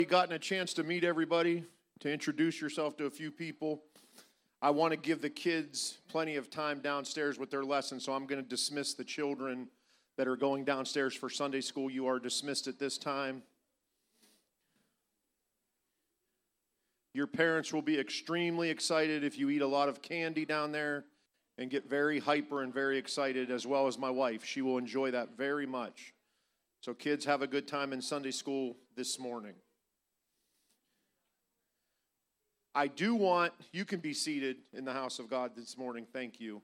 Gotten a chance to meet everybody, to introduce yourself to a few people. I want to give the kids plenty of time downstairs with their lessons, so I'm going to dismiss the children that are going downstairs for Sunday school. You are dismissed at this time. Your parents will be extremely excited if you eat a lot of candy down there and get very hyper and very excited, as well as my wife. She will enjoy that very much. So kids, have a good time in Sunday school this morning. I do want, you can be seated in the house of God this morning. Thank you.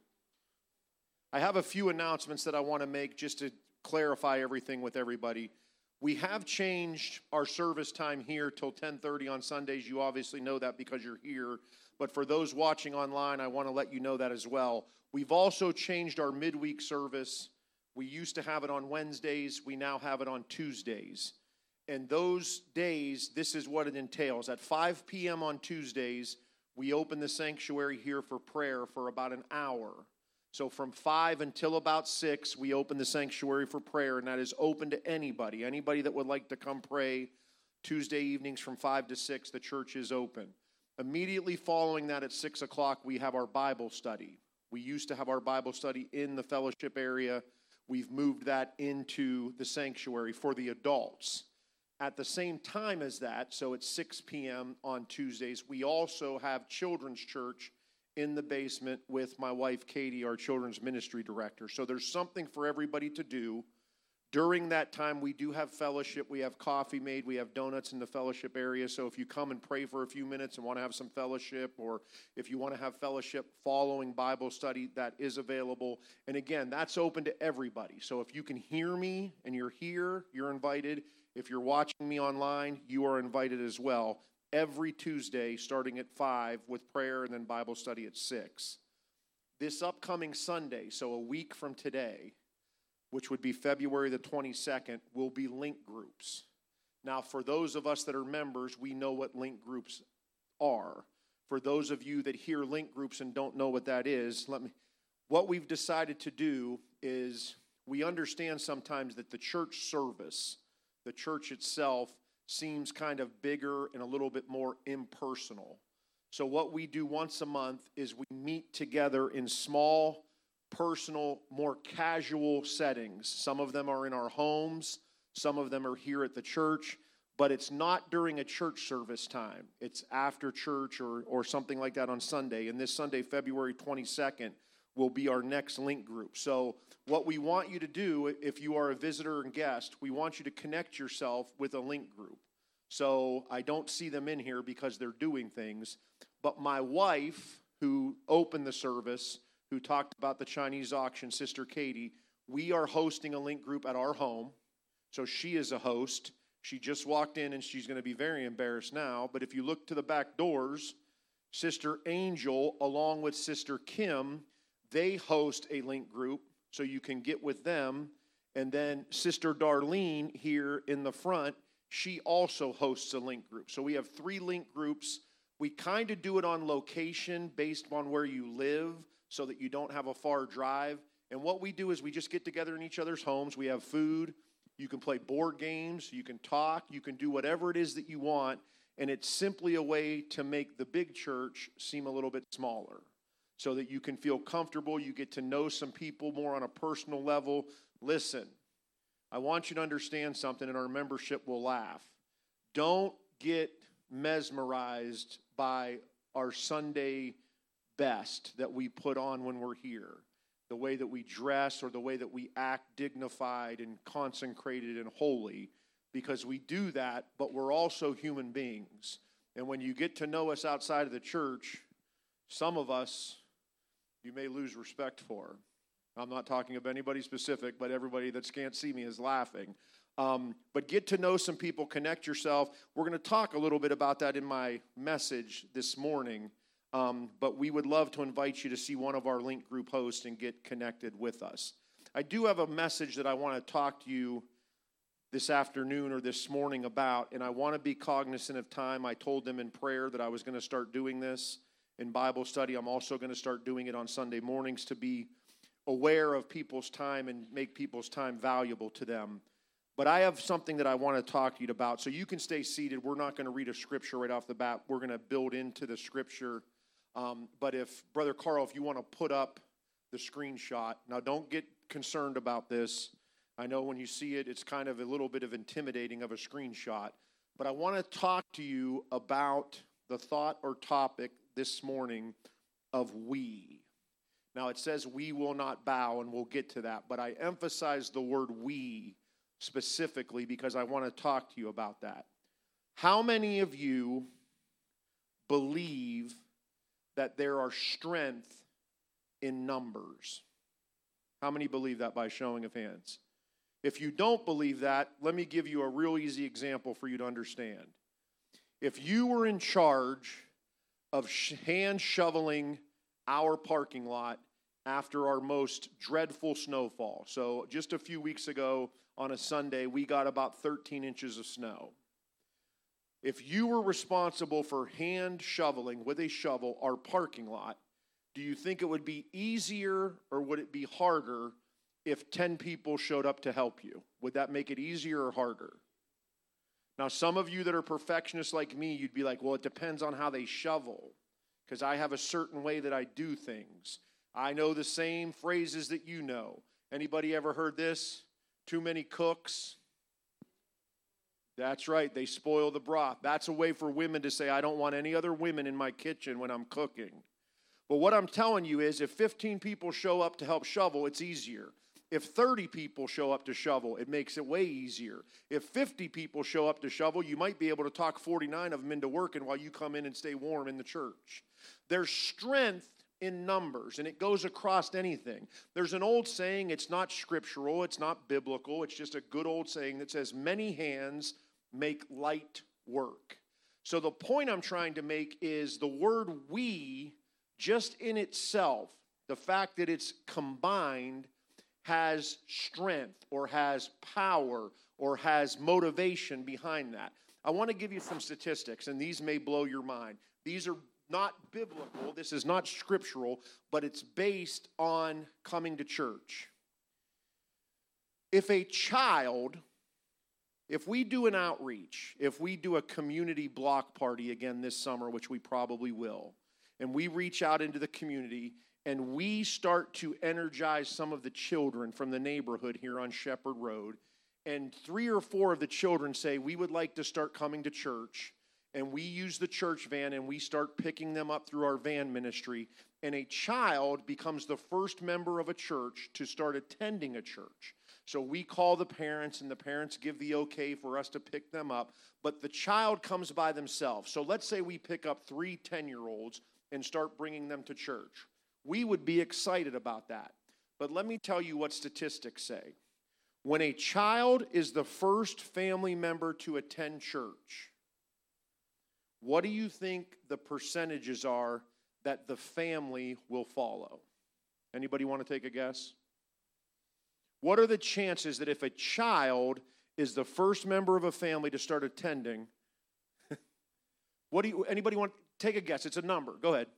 I have a few announcements that I want to make just to clarify everything with everybody. We have changed our service time here till 10:30 on Sundays. You obviously know that because you're here. But for those watching online, I want to let you know that as well. We've also changed our midweek service. We used to have it on Wednesdays. We now have it on Tuesdays. And those days, this is what it entails. At 5 p.m. on Tuesdays, we open the sanctuary here for prayer for about an hour. So from 5 until about 6, we open the sanctuary for prayer, and that is open to anybody. Anybody that would like to come pray Tuesday evenings from 5 to 6, the church is open. Immediately following that at 6 o'clock, we have our Bible study. We used to have our Bible study in the fellowship area. We've moved that into the sanctuary for the adults. At the same time as that, so at 6 p.m. on Tuesdays, we also have children's church in the basement with my wife, Katie, our children's ministry director. So there's something for everybody to do. During that time, we do have fellowship. We have coffee made. We have donuts in the fellowship area. So if you come and pray for a few minutes and want to have some fellowship, or if you want to have fellowship following Bible study, that is available. And again, that's open to everybody. So if you can hear me and you're here, you're invited. If you're watching me online, you are invited as well. Every Tuesday, starting at 5 with prayer and then Bible study at 6. This upcoming Sunday, so a week from today, which would be February the 22nd, will be link groups. Now, for those of us that are members, we know what link groups are. For those of you that hear link groups and don't know what that is, what we've decided to do is we understand sometimes that the church service, the church itself, seems kind of bigger and a little bit more impersonal. So what we do once a month is we meet together in small, personal, more casual settings. Some of them are in our homes. Some of them are here at the church. But it's not during a church service time. It's after church or something like that on Sunday. And this Sunday, February 22nd, will be our next link group. So what we want you to do, if you are a visitor and guest, we want you to connect yourself with a link group. So I don't see them in here because they're doing things. But my wife, who opened the service, who talked about the Chinese auction, Sister Katie, we are hosting a link group at our home. So she is a host. She just walked in and she's going to be very embarrassed now. But if you look to the back doors, Sister Angel, along with Sister Kim, they host a link group, so you can get with them. And then Sister Darlene here in the front, she also hosts a link group. So we have 3 link groups. We kind of do it on location based on where you live so that you don't have a far drive. And what we do is we just get together in each other's homes. We have food. You can play board games. You can talk. You can do whatever it is that you want. And it's simply a way to make the big church seem a little bit smaller, so that you can feel comfortable, you get to know some people more on a personal level. Listen, I want you to understand something, and our membership will laugh. Don't get mesmerized by our Sunday best that we put on when we're here. The way that we dress or the way that we act dignified and consecrated and holy, because we do that, but we're also human beings. And when you get to know us outside of the church, some of us, you may lose respect for. I'm not talking of anybody specific, but everybody that can't see me is laughing. But get to know some people, connect yourself. We're going to talk a little bit about that in my message this morning. But we would love to invite you to see one of our link group hosts and get connected with us. I do have a message that I want to talk to you this afternoon or this morning about, and I want to be cognizant of time. I told them in prayer that I was going to start doing this in Bible study. I'm also going to start doing it on Sunday mornings to be aware of people's time and make people's time valuable to them. But I have something that I want to talk to you about. So you can stay seated. We're not going to read a scripture right off the bat. We're going to build into the scripture. But if, Brother Carl, if you want to put up the screenshot. Now, don't get concerned about this. I know when you see it, it's kind of a little bit of intimidating of a screenshot. But I want to talk to you about the thought or topic this morning of we. Now, it says we will not bow, and we'll get to that. But I emphasize the word we specifically because I want to talk to you about that. How many of you believe that there are strength in numbers? How many believe that by showing of hands? If you don't believe that, let me give you a real easy example for you to understand. If you were in charge of hand shoveling our parking lot after our most dreadful snowfall, so just a few weeks ago on a Sunday, we got about 13 inches of snow. If you were responsible for hand shoveling with a shovel our parking lot, do you think it would be easier or would it be harder if 10 people showed up to help you? Would that make it easier or harder? Now, some of you that are perfectionists like me, you'd be like, well, it depends on how they shovel, because I have a certain way that I do things. I know the same phrases that you know. Anybody ever heard this? Too many cooks. That's right, they spoil the broth. That's a way for women to say, I don't want any other women in my kitchen when I'm cooking. But what I'm telling you is if 15 people show up to help shovel, it's easier. If 30 people show up to shovel, it makes it way easier. If 50 people show up to shovel, you might be able to talk 49 of them into working while you come in and stay warm in the church. There's strength in numbers, and it goes across anything. There's an old saying, it's not scriptural, it's not biblical, it's just a good old saying that says, many hands make light work. So the point I'm trying to make is the word we, just in itself, the fact that it's combined, has strength or has power or has motivation behind that. I want to give you some statistics, and these may blow your mind. These are not biblical, this is not scriptural, but it's based on coming to church. If we do an outreach, if we do a community block party again this summer, which we probably will, and we reach out into the community and we start to energize some of the children from the neighborhood here on Shepherd Road, and 3 or 4 of the children say, we would like to start coming to church, and we use the church van and we start picking them up through our van ministry, and a child becomes the first member of a church to start attending a church. So we call the parents, and the parents give the okay for us to pick them up, but the child comes by themselves. So let's say we pick up 3 10-year-olds and start bringing them to church. We would be excited about that. But let me tell you what statistics say. When a child is the first family member to attend church, what do you think the percentages are that the family will follow? Anybody want to take a guess? What are the chances that if a child is the first member of a family to start attending, anybody want to take a guess? It's a number. Go ahead.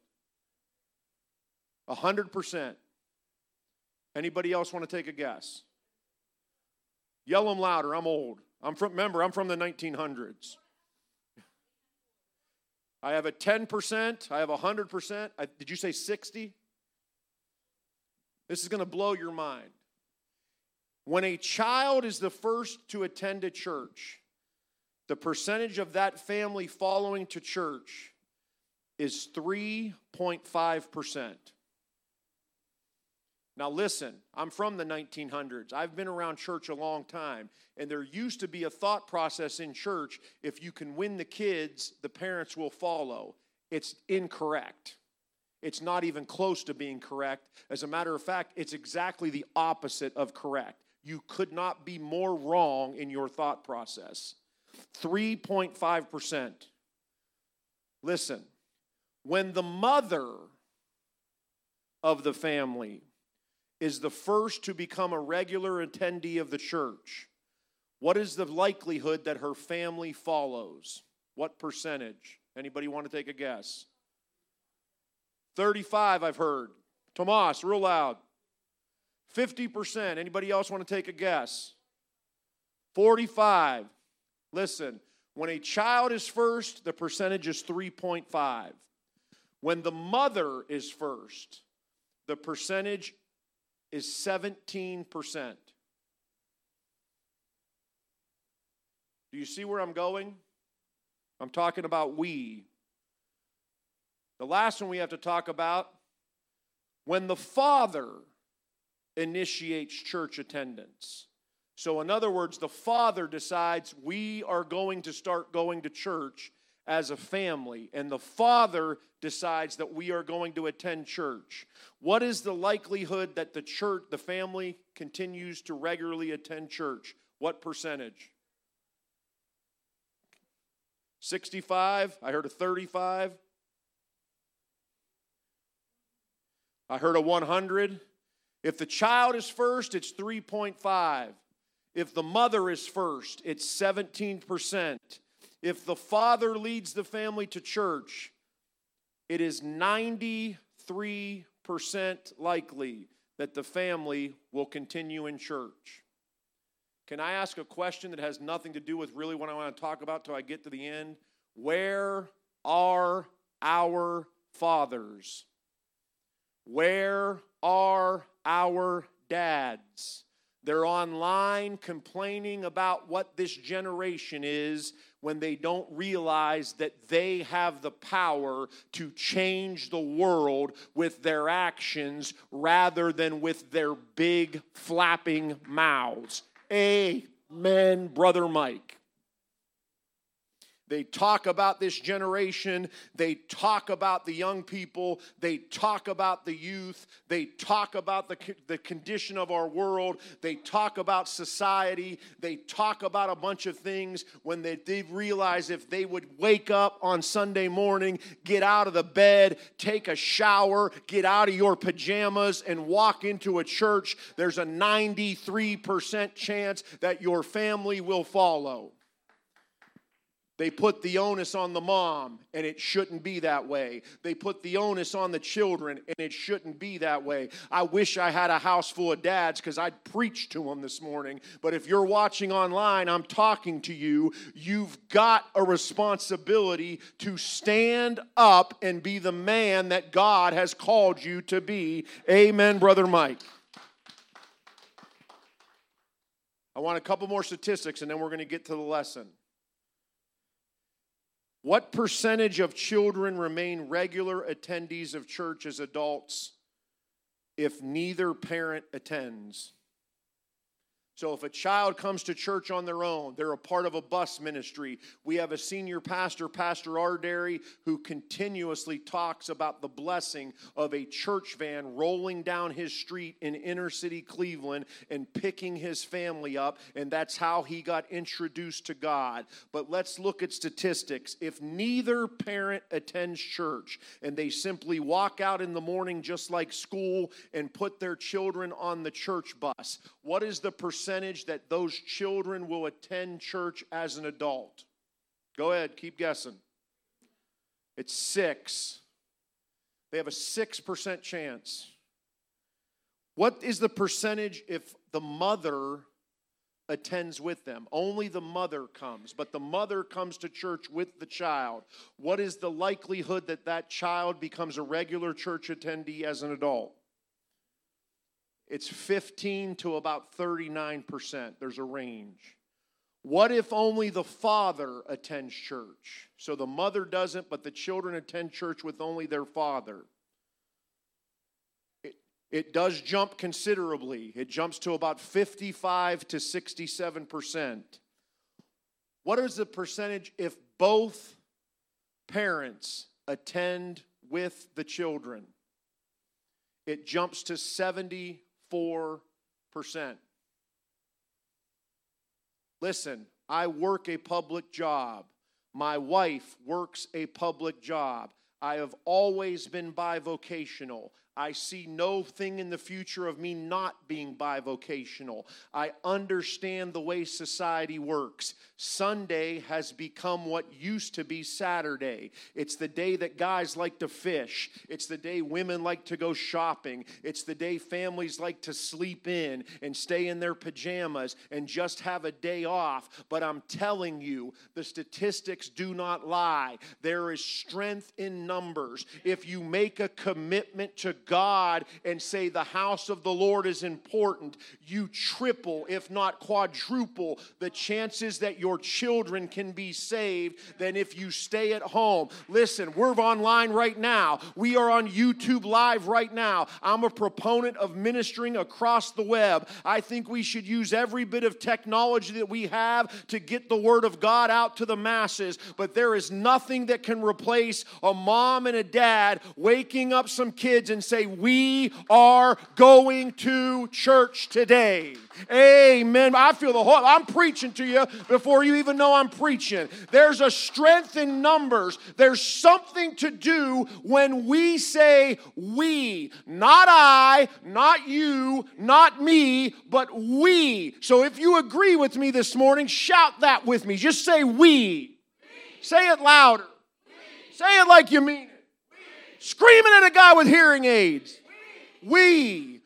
100%. Anybody else want to take a guess? Yell them louder. I'm old. I'm from the 1900s. I have a 10%. I have 100%. Did you say 60? This is going to blow your mind. When a child is the first to attend a church, the percentage of that family following to church is 3.5%. Now listen, I'm from the 1900s. I've been around church a long time, and there used to be a thought process in church, if you can win the kids, the parents will follow. It's incorrect. It's not even close to being correct. As a matter of fact, it's exactly the opposite of correct. You could not be more wrong in your thought process. 3.5%. Listen, when the mother of the family is the first to become a regular attendee of the church, what is the likelihood that her family follows? What percentage? Anybody want to take a guess? 35, I've heard. Tomas, real loud. 50%. Anybody else want to take a guess? 45. Listen, when a child is first, the percentage is 3.5. When the mother is first, the percentage is 17%. Do you see where I'm going? I'm talking about we. The last one we have to talk about, when the father initiates church attendance. So in other words, the father decides we are going to start going to church as a family, and the father decides that we are going to attend church. What is the likelihood that the family continues to regularly attend church? What percentage? 65? I heard a 35. I heard a 100. If the child is first, it's 3.5. If the mother is first, it's 17%. If the father leads the family to church, it is 93% likely that the family will continue in church. Can I ask a question that has nothing to do with really what I want to talk about till I get to the end? Where are our fathers? Where are our dads? They're online complaining about what this generation is when they don't realize that they have the power to change the world with their actions rather than with their big flapping mouths. Amen, Brother Mike. They talk about this generation. They talk about the young people. They talk about the youth. They talk about the condition of our world. They talk about society. They talk about a bunch of things when they realize if they would wake up on Sunday morning, get out of the bed, take a shower, get out of your pajamas, and walk into a church, there's a 93% chance that your family will follow. They put the onus on the mom, and it shouldn't be that way. They put the onus on the children, and it shouldn't be that way. I wish I had a house full of dads because I'd preach to them this morning. But if you're watching online, I'm talking to you. You've got a responsibility to stand up and be the man that God has called you to be. Amen, Brother Mike. I want a couple more statistics, and then we're going to get to the lesson. What percentage of children remain regular attendees of church as adults if neither parent attends? So if a child comes to church on their own, they're a part of a bus ministry. We have a senior pastor, Pastor Ardary, who continuously talks about the blessing of a church van rolling down his street in inner city Cleveland and picking his family up, and that's how he got introduced to God. But let's look at statistics. If neither parent attends church and they simply walk out in the morning just like school and put their children on the church bus, what is the percentage that those children will attend church as an adult? Go ahead, keep guessing. It's 6. They have a 6% chance. What is the percentage if the mother attends with them? Only the mother comes, but the mother comes to church with the child. What is the likelihood that that child becomes a regular church attendee as an adult? It's 15 to about 39%. There's a range. What if only the father attends church? So the mother doesn't, but the children attend church with only their father. It does jump considerably. It jumps to about 55 to 67%. What is the percentage if both parents attend with the children? It jumps to 74%. Listen, I work a public job. My wife works a public job. I have always been bivocational. I see no thing in the future of me not being bivocational. I understand the way society works. Sunday has become what used to be Saturday. It's the day that guys like to fish. It's the day women like to go shopping. It's the day families like to sleep in and stay in their pajamas and just have a day off. But I'm telling you, the statistics do not lie. There is strength in numbers. If you make a commitment to God and say the house of the Lord is important, you triple, if not quadruple, the chances that your children can be saved than if you stay at home. Listen, we're online right now. We are on YouTube Live right now. I'm a proponent of ministering across the web. I think we should use every bit of technology that we have to get the Word of God out to the masses. But there is nothing that can replace a mom and a dad waking up some kids and say, we are going to church today. Amen. I feel I'm preaching to you before you even know I'm preaching. There's a strength in numbers. There's something to do when we say we, not I, not you, not me, but we. So if you agree with me this morning, shout that with me. Just say we. Say it louder. Say it like you mean it. Screaming at a guy with hearing aids. We.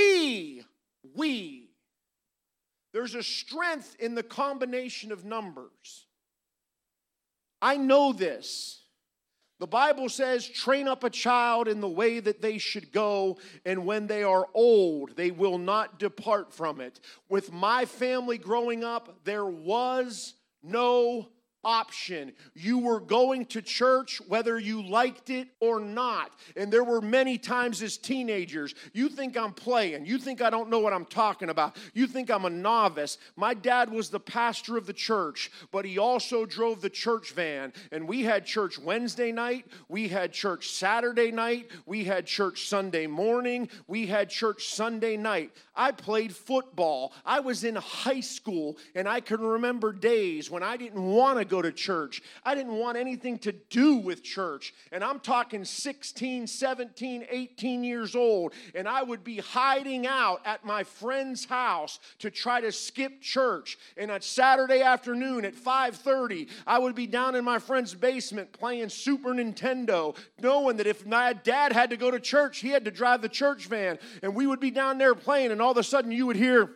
There's a strength in the combination of numbers. I know this. The Bible says, train up a child in the way that they should go, and when they are old, they will not depart from it. With my family growing up, there was no option. You were going to church whether you liked it or not. And there were many times as teenagers, you think I'm playing. You think I don't know what I'm talking about. You think I'm a novice. My dad was the pastor of the church, but he also drove the church van. And we had church Wednesday night. We had church Saturday night. We had church Sunday morning. We had church Sunday night. I played football. I was in high school, and I can remember days when I didn't want to go to church. I didn't want anything to do with church. And I'm talking 16, 17, 18 years old. And I would be hiding out at my friend's house to try to skip church. And on Saturday afternoon at 5:30, I would be down in my friend's basement playing Super Nintendo, knowing that if my dad had to go to church, he had to drive the church van. And we would be down there playing, and all of a sudden you would hear,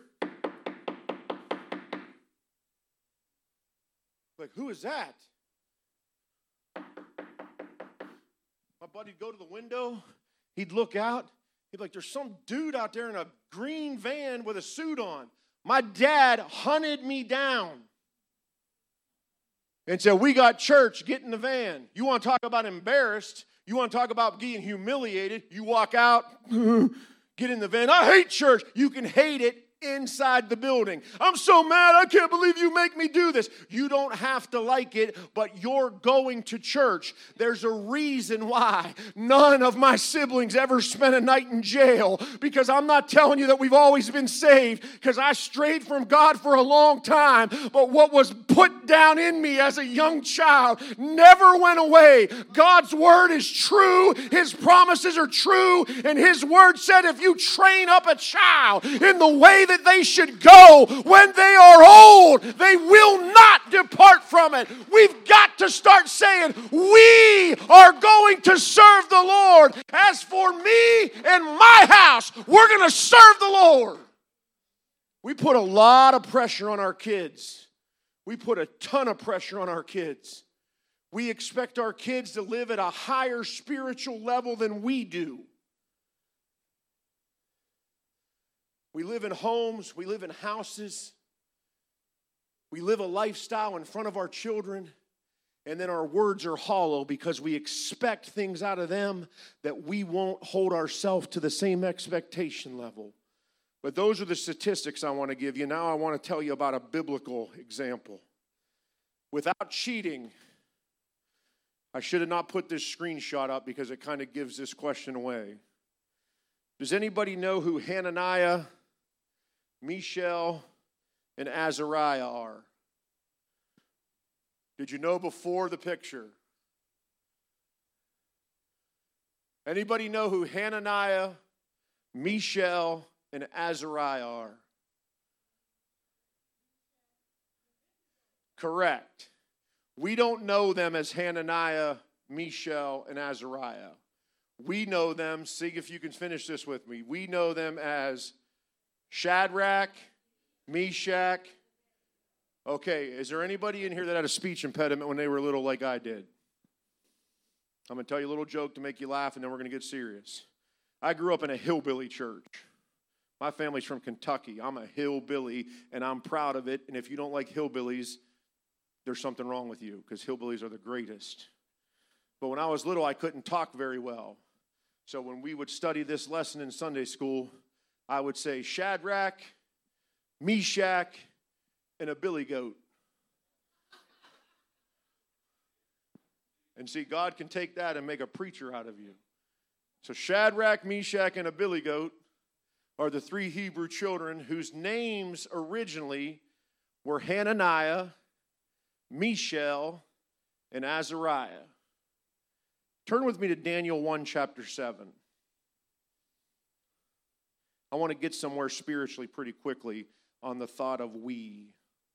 like, who is that? My buddy'd go to the window. He'd look out. He'd be like, there's some dude out there in a green van with a suit on. My dad hunted me down and said, we got church, get in the van. You want to talk about embarrassed? You want to talk about being humiliated? You walk out, get in the van. I hate church. You can hate it inside the building. I'm so mad. I can't believe you make me do this. You don't have to like it, but you're going to church. There's a reason why none of my siblings ever spent a night in jail, because I'm not telling you that we've always been saved, because I strayed from God for a long time, but what was put down in me as a young child never went away. God's word is true. His promises are true, and His word said if you train up a child in the way that they should go, when they are old, they will not depart from it. We've got to start saying, we are going to serve the Lord. As for me and my house, we're going to serve the Lord. We put a lot of pressure on our kids. We put a ton of pressure on our kids. We expect our kids to live at a higher spiritual level than we do. We live in homes, we live in houses, we live a lifestyle in front of our children, and then our words are hollow because we expect things out of them that we won't hold ourselves to the same expectation level. But those are the statistics I want to give you. Now I want to tell you about a biblical example. Without cheating, I should have not put this screenshot up because it kind of gives this question away. Does anybody know who Hananiah, Mishael, and Azariah are? Did you know before the picture? Anybody know who Hananiah, Mishael, and Azariah are? Correct. We don't know them as Hananiah, Mishael, and Azariah. We know them, see if you can finish this with me. We know them as Shadrach, Meshach. Okay, is there anybody in here that had a speech impediment when they were little like I did? I'm going to tell you a little joke to make you laugh, and then we're going to get serious. I grew up in a hillbilly church. My family's from Kentucky. I'm a hillbilly, and I'm proud of it. And if you don't like hillbillies, there's something wrong with you, because hillbillies are the greatest. But when I was little, I couldn't talk very well. So when we would study this lesson in Sunday school, I would say Shadrach, Meshach, and a billy goat. And see, God can take that and make a preacher out of you. So Shadrach, Meshach, and a billy goat are the three Hebrew children whose names originally were Hananiah, Mishael, and Azariah. Turn with me to Daniel 1, chapter 7. I want to get somewhere spiritually pretty quickly on the thought of we.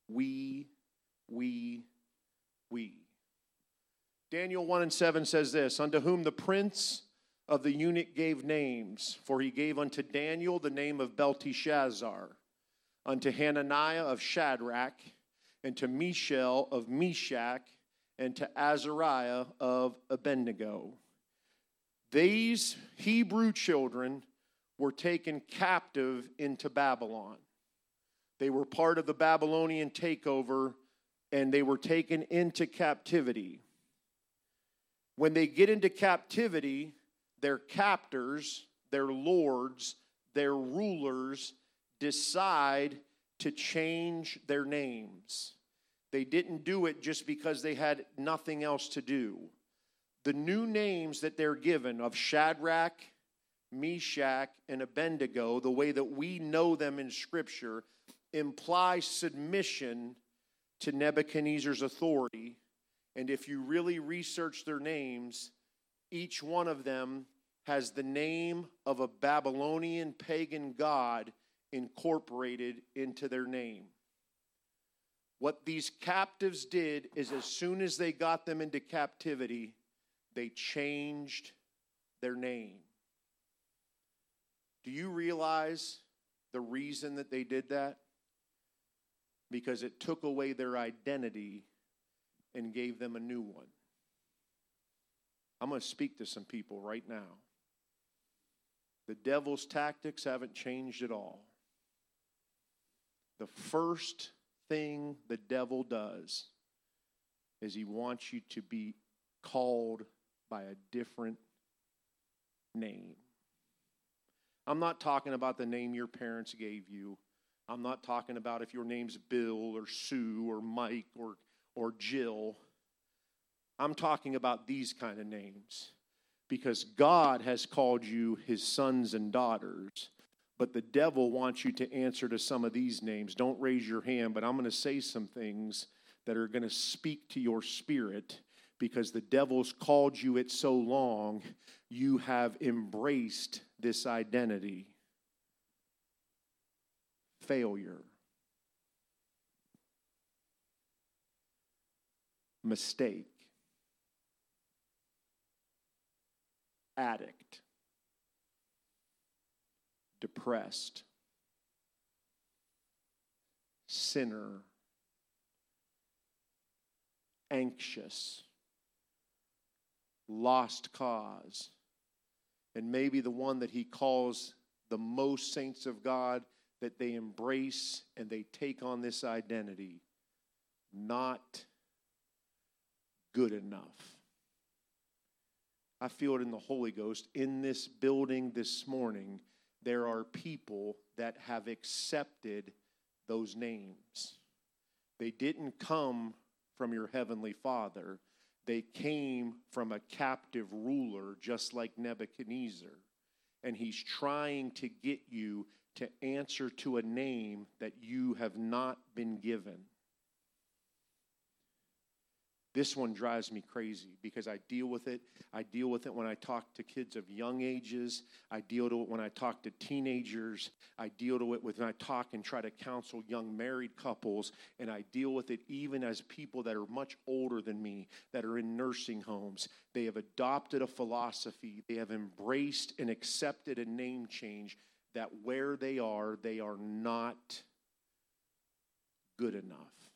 Daniel 1 and 7 says this, unto whom the prince of the eunuch gave names, for he gave unto Daniel the name of Belteshazzar, unto Hananiah of Shadrach, and to Mishael of Meshach, and to Azariah of Abednego. These Hebrew children were taken captive into Babylon. They were part of the Babylonian takeover, and they were taken into captivity. When they get into captivity, their captors, their lords, their rulers decide to change their names. They didn't do it just because they had nothing else to do. The new names that they're given of Shadrach, Meshach, and Abednego, the way that we know them in Scripture, imply submission to Nebuchadnezzar's authority. And if you really research their names, each one of them has the name of a Babylonian pagan god incorporated into their name. What these captives did is as soon as they got them into captivity, they changed their name. Do you realize the reason that they did that? Because it took away their identity and gave them a new one. I'm going to speak to some people right now. The devil's tactics haven't changed at all. The first thing the devil does is he wants you to be called by a different name. I'm not talking about the name your parents gave you. I'm not talking about if your name's Bill or Sue or Mike or Jill. I'm talking about these kind of names because God has called you his sons and daughters. But the devil wants you to answer to some of these names. Don't raise your hand, but I'm going to say some things that are going to speak to your spirit because the devil's called you it so long, you have embraced this identity. Failure. Mistake. Addict. Depressed, sinner, anxious, lost cause, and maybe the one that he calls the most saints of God that they embrace and they take on this identity, not good enough. I feel it in the Holy Ghost. In this building this morning, there are people that have accepted those names. They didn't come from your heavenly Father. They came from a captive ruler just like Nebuchadnezzar. And he's trying to get you to answer to a name that you have not been given. This one drives me crazy because I deal with it. I deal with it when I talk to kids of young ages. I deal with it when I talk to teenagers. I deal with it when I talk and try to counsel young married couples. And I deal with it even as people that are much older than me, that are in nursing homes. They have adopted a philosophy. They have embraced and accepted a name change that where they are not good enough.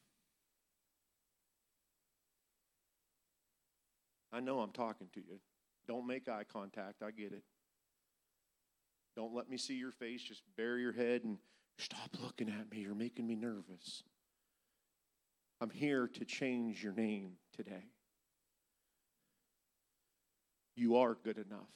I know I'm talking to you. Don't make eye contact. I get it. Don't let me see your face. Just bury your head and stop looking at me. You're making me nervous. I'm here to change your name today. You are good enough.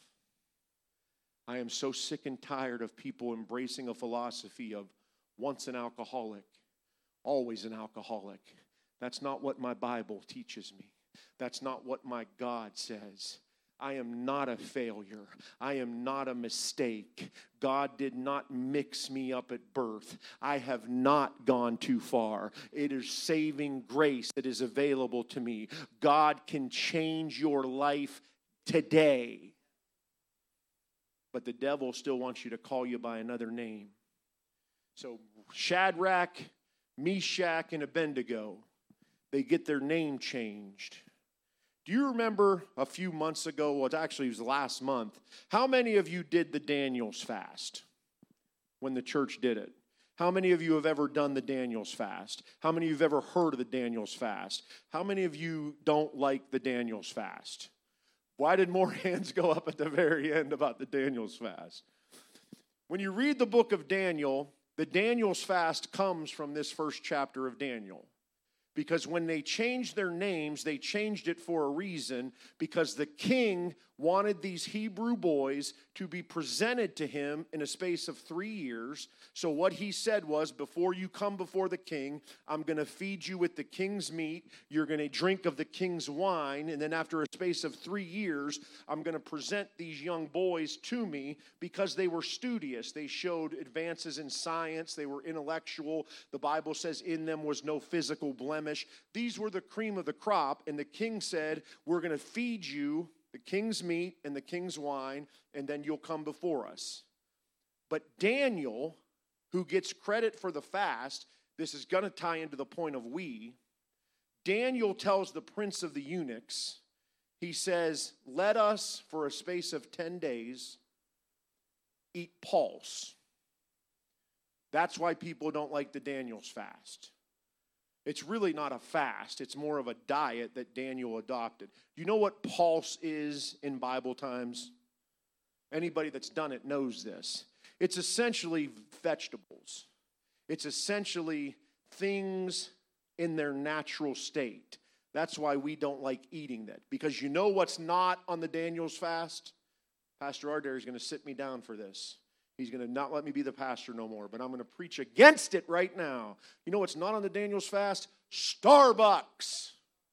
I am so sick and tired of people embracing a philosophy of once an alcoholic, always an alcoholic. That's not what my Bible teaches me. That's not what my God says. I am not a failure. I am not a mistake. God did not mix me up at birth. I have not gone too far. It is saving grace that is available to me. God can change your life today. But the devil still wants you to call you by another name. So Shadrach, Meshach, and Abednego, they get their name changed. Do you remember a few months ago, well, actually it was last month, how many of you did the Daniel's fast when the church did it? How many of you have ever done the Daniel's fast? How many of you have ever heard of the Daniel's fast? How many of you don't like the Daniel's fast? Why did more hands go up at the very end about the Daniel's fast? When you read the book of Daniel, the Daniel's fast comes from this first chapter of Daniel. Because when they changed their names, they changed it for a reason, because the king wanted these Hebrew boys to be presented to him in a space of 3 years. So what he said was, before you come before the king, I'm going to feed you with the king's meat. You're going to drink of the king's wine. And then after a space of 3 years, I'm going to present these young boys to me because they were studious. They showed advances in science. They were intellectual. The Bible says in them was no physical blemish. These were the cream of the crop. And the king said, we're going to feed you the king's meat and the king's wine, and then you'll come before us. But Daniel, who gets credit for the fast, this is going to tie into the point of Daniel tells the prince of the eunuchs, he says, let us, for a space of 10 days, eat pulse. That's why people don't like the Daniel's fast. It's really not a fast. It's more of a diet that Daniel adopted. You know what pulse is in Bible times? Anybody that's done it knows this. It's essentially vegetables. It's essentially things in their natural state. That's why we don't like eating that. Because you know what's not on the Daniel's fast? Pastor Ardary is going to sit me down for this. He's going to not let me be the pastor no more, but I'm going to preach against it right now. You know what's not on the Daniel's fast? Starbucks.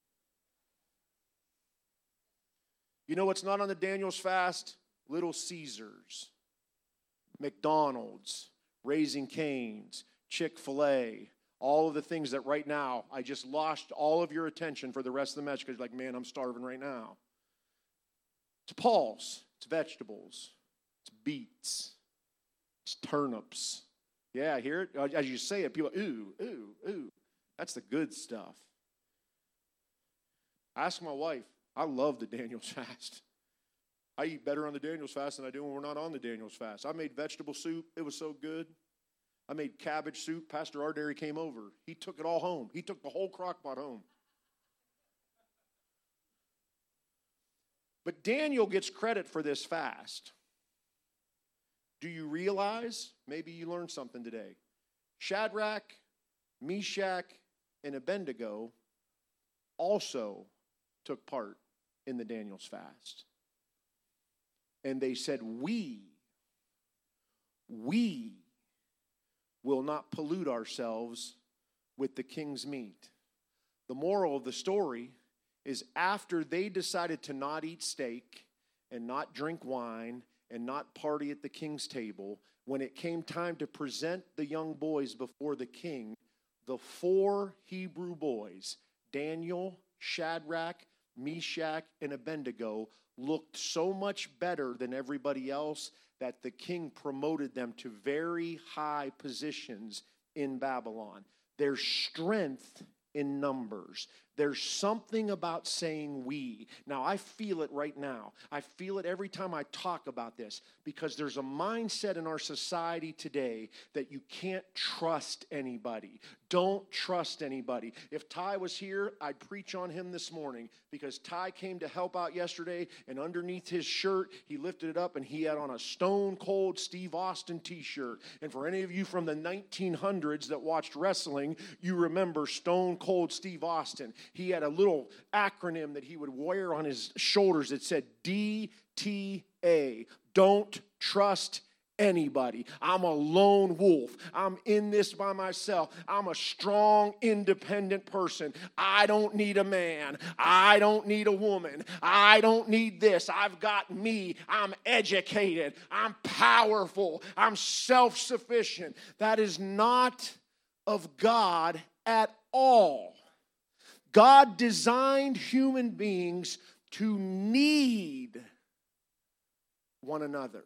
You know what's not on the Daniel's fast? Little Caesars, McDonald's, Raising Cane's, Chick-fil-A, all of the things that right now, I just lost all of your attention for the rest of the message because you're like, man, I'm starving right now. It's pulse, it's vegetables, it's beets. It's turnips. Yeah, hear it? As you say it, people, ooh, ooh, ooh. That's the good stuff. Ask my wife. I love the Daniel's fast. I eat better on the Daniel's fast than I do when we're not on the Daniel's fast. I made vegetable soup. It was so good. I made cabbage soup. Pastor Ardary came over. He took it all home. He took the whole crock pot home. But Daniel gets credit for this fast. Do you realize, maybe you learned something today, Shadrach, Meshach, and Abednego also took part in the Daniel's fast. And they said, we will not pollute ourselves with the king's meat. The moral of the story is after they decided to not eat steak and not drink wine and not party at the king's table, when it came time to present the young boys before the king, the 4 Hebrew boys, Daniel, Shadrach, Meshach, and Abednego looked so much better than everybody else that the king promoted them to very high positions in Babylon. There's strength in numbers. There's something about saying we. Now, I feel it right now. I feel it every time I talk about this because there's a mindset in our society today that you can't trust anybody. Don't trust anybody. If Ty was here, I'd preach on him this morning because Ty came to help out yesterday, and underneath his shirt, he lifted it up and he had on a Stone Cold Steve Austin t-shirt. And for any of you from the 1900s that watched wrestling, you remember Stone Cold Steve Austin. He had a little acronym that he would wear on his shoulders that said DTA. Don't trust anybody. I'm a lone wolf. I'm in this by myself. I'm a strong, independent person. I don't need a man. I don't need a woman. I don't need this. I've got me. I'm educated. I'm powerful. I'm self-sufficient. That is not of God at all. God designed human beings to need one another.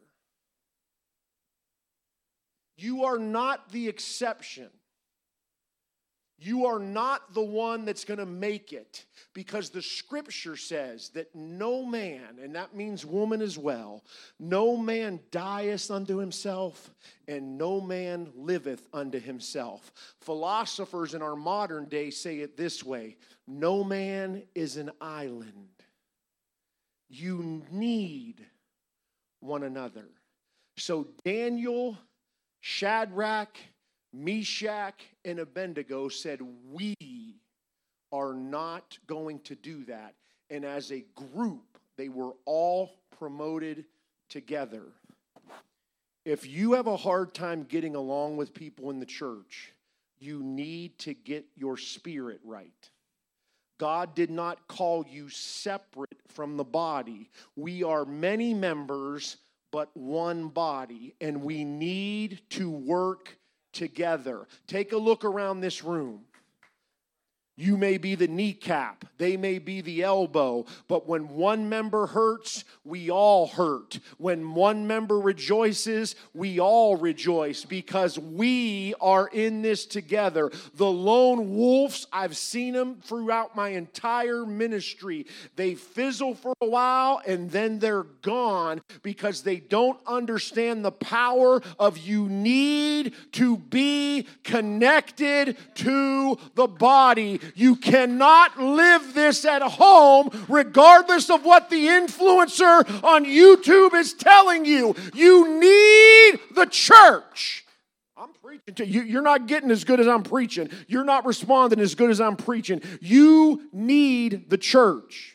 You are not the exception. You are not the one that's going to make it, because the scripture says that no man, and that means woman as well, no man dieth unto himself, and no man liveth unto himself. Philosophers in our modern day say it this way: no man is an island. You need one another. So Daniel, Shadrach, Meshach, and Abednego said, we are not going to do that. And as a group, they were all promoted together. If you have a hard time getting along with people in the church, you need to get your spirit right. God did not call you separate from the body. We are many members, but one body, and we need to work together. Take a look around this room. You may be the kneecap, they may be the elbow, but when one member hurts, we all hurt. When one member rejoices, we all rejoice because we are in this together. The lone wolves, I've seen them throughout my entire ministry. They fizzle for a while and then they're gone because they don't understand the power of you need to be connected to the body. You cannot live this at home regardless of what the influencer on YouTube is telling you. You need the church. I'm preaching to you. You're not getting as good as I'm preaching. You're not responding as good as I'm preaching. You need the church.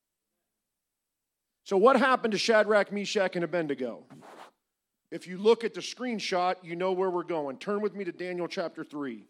So what happened to Shadrach, Meshach, and Abednego? If you look at the screenshot, you know where we're going. Turn with me to Daniel chapter 3.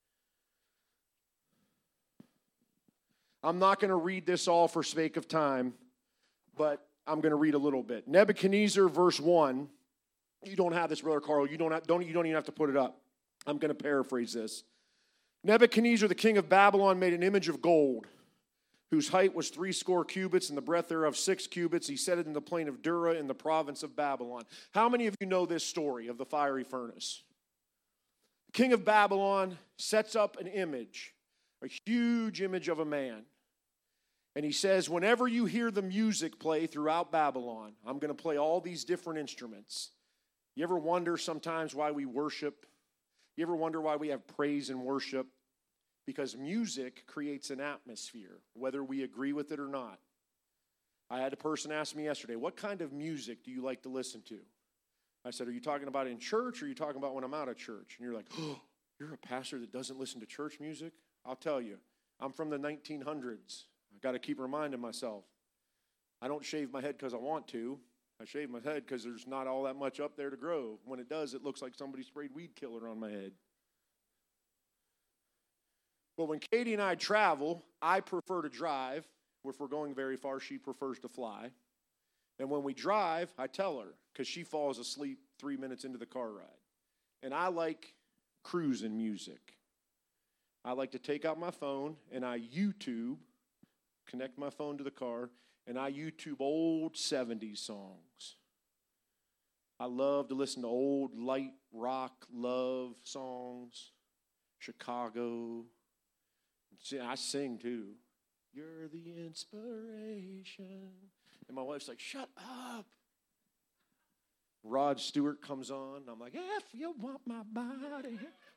I'm not going to read this all for sake of time, but I'm going to read a little bit. Nebuchadnezzar, verse 1. You don't have this, Brother Carl. You don't even have to put it up. I'm going to paraphrase this. Nebuchadnezzar, the king of Babylon, made an image of gold, whose height was 80 cubits, and the breadth thereof 6 cubits. He set it in the plain of Dura in the province of Babylon. How many of you know this story of the fiery furnace? The king of Babylon sets up an image, a huge image of a man. And he says, whenever you hear the music play throughout Babylon, I'm going to play all these different instruments. You ever wonder sometimes why we worship? You ever wonder why we have praise and worship? Because music creates an atmosphere, whether we agree with it or not. I had a person ask me yesterday, what kind of music do you like to listen to? I said, are you talking about in church or are you talking about when I'm out of church? And you're like, oh, you're a pastor that doesn't listen to church music? I'll tell you, I'm from the 1900s. I got to keep reminding myself. I don't shave my head because I want to. I shave my head because there's not all that much up there to grow. When it does, it looks like somebody sprayed weed killer on my head. But when Katie and I travel, I prefer to drive. If we're going very far, she prefers to fly. And when we drive, I tell her, because she falls asleep 3 minutes into the car ride. And I like cruising music. I like to take out my phone and I YouTube connect my phone to the car, and I YouTube old 70s songs. I love to listen to old light rock love songs, Chicago. See, I sing too. You're the inspiration. And my wife's like, shut up. Rod Stewart comes on, and I'm like, if you want my body.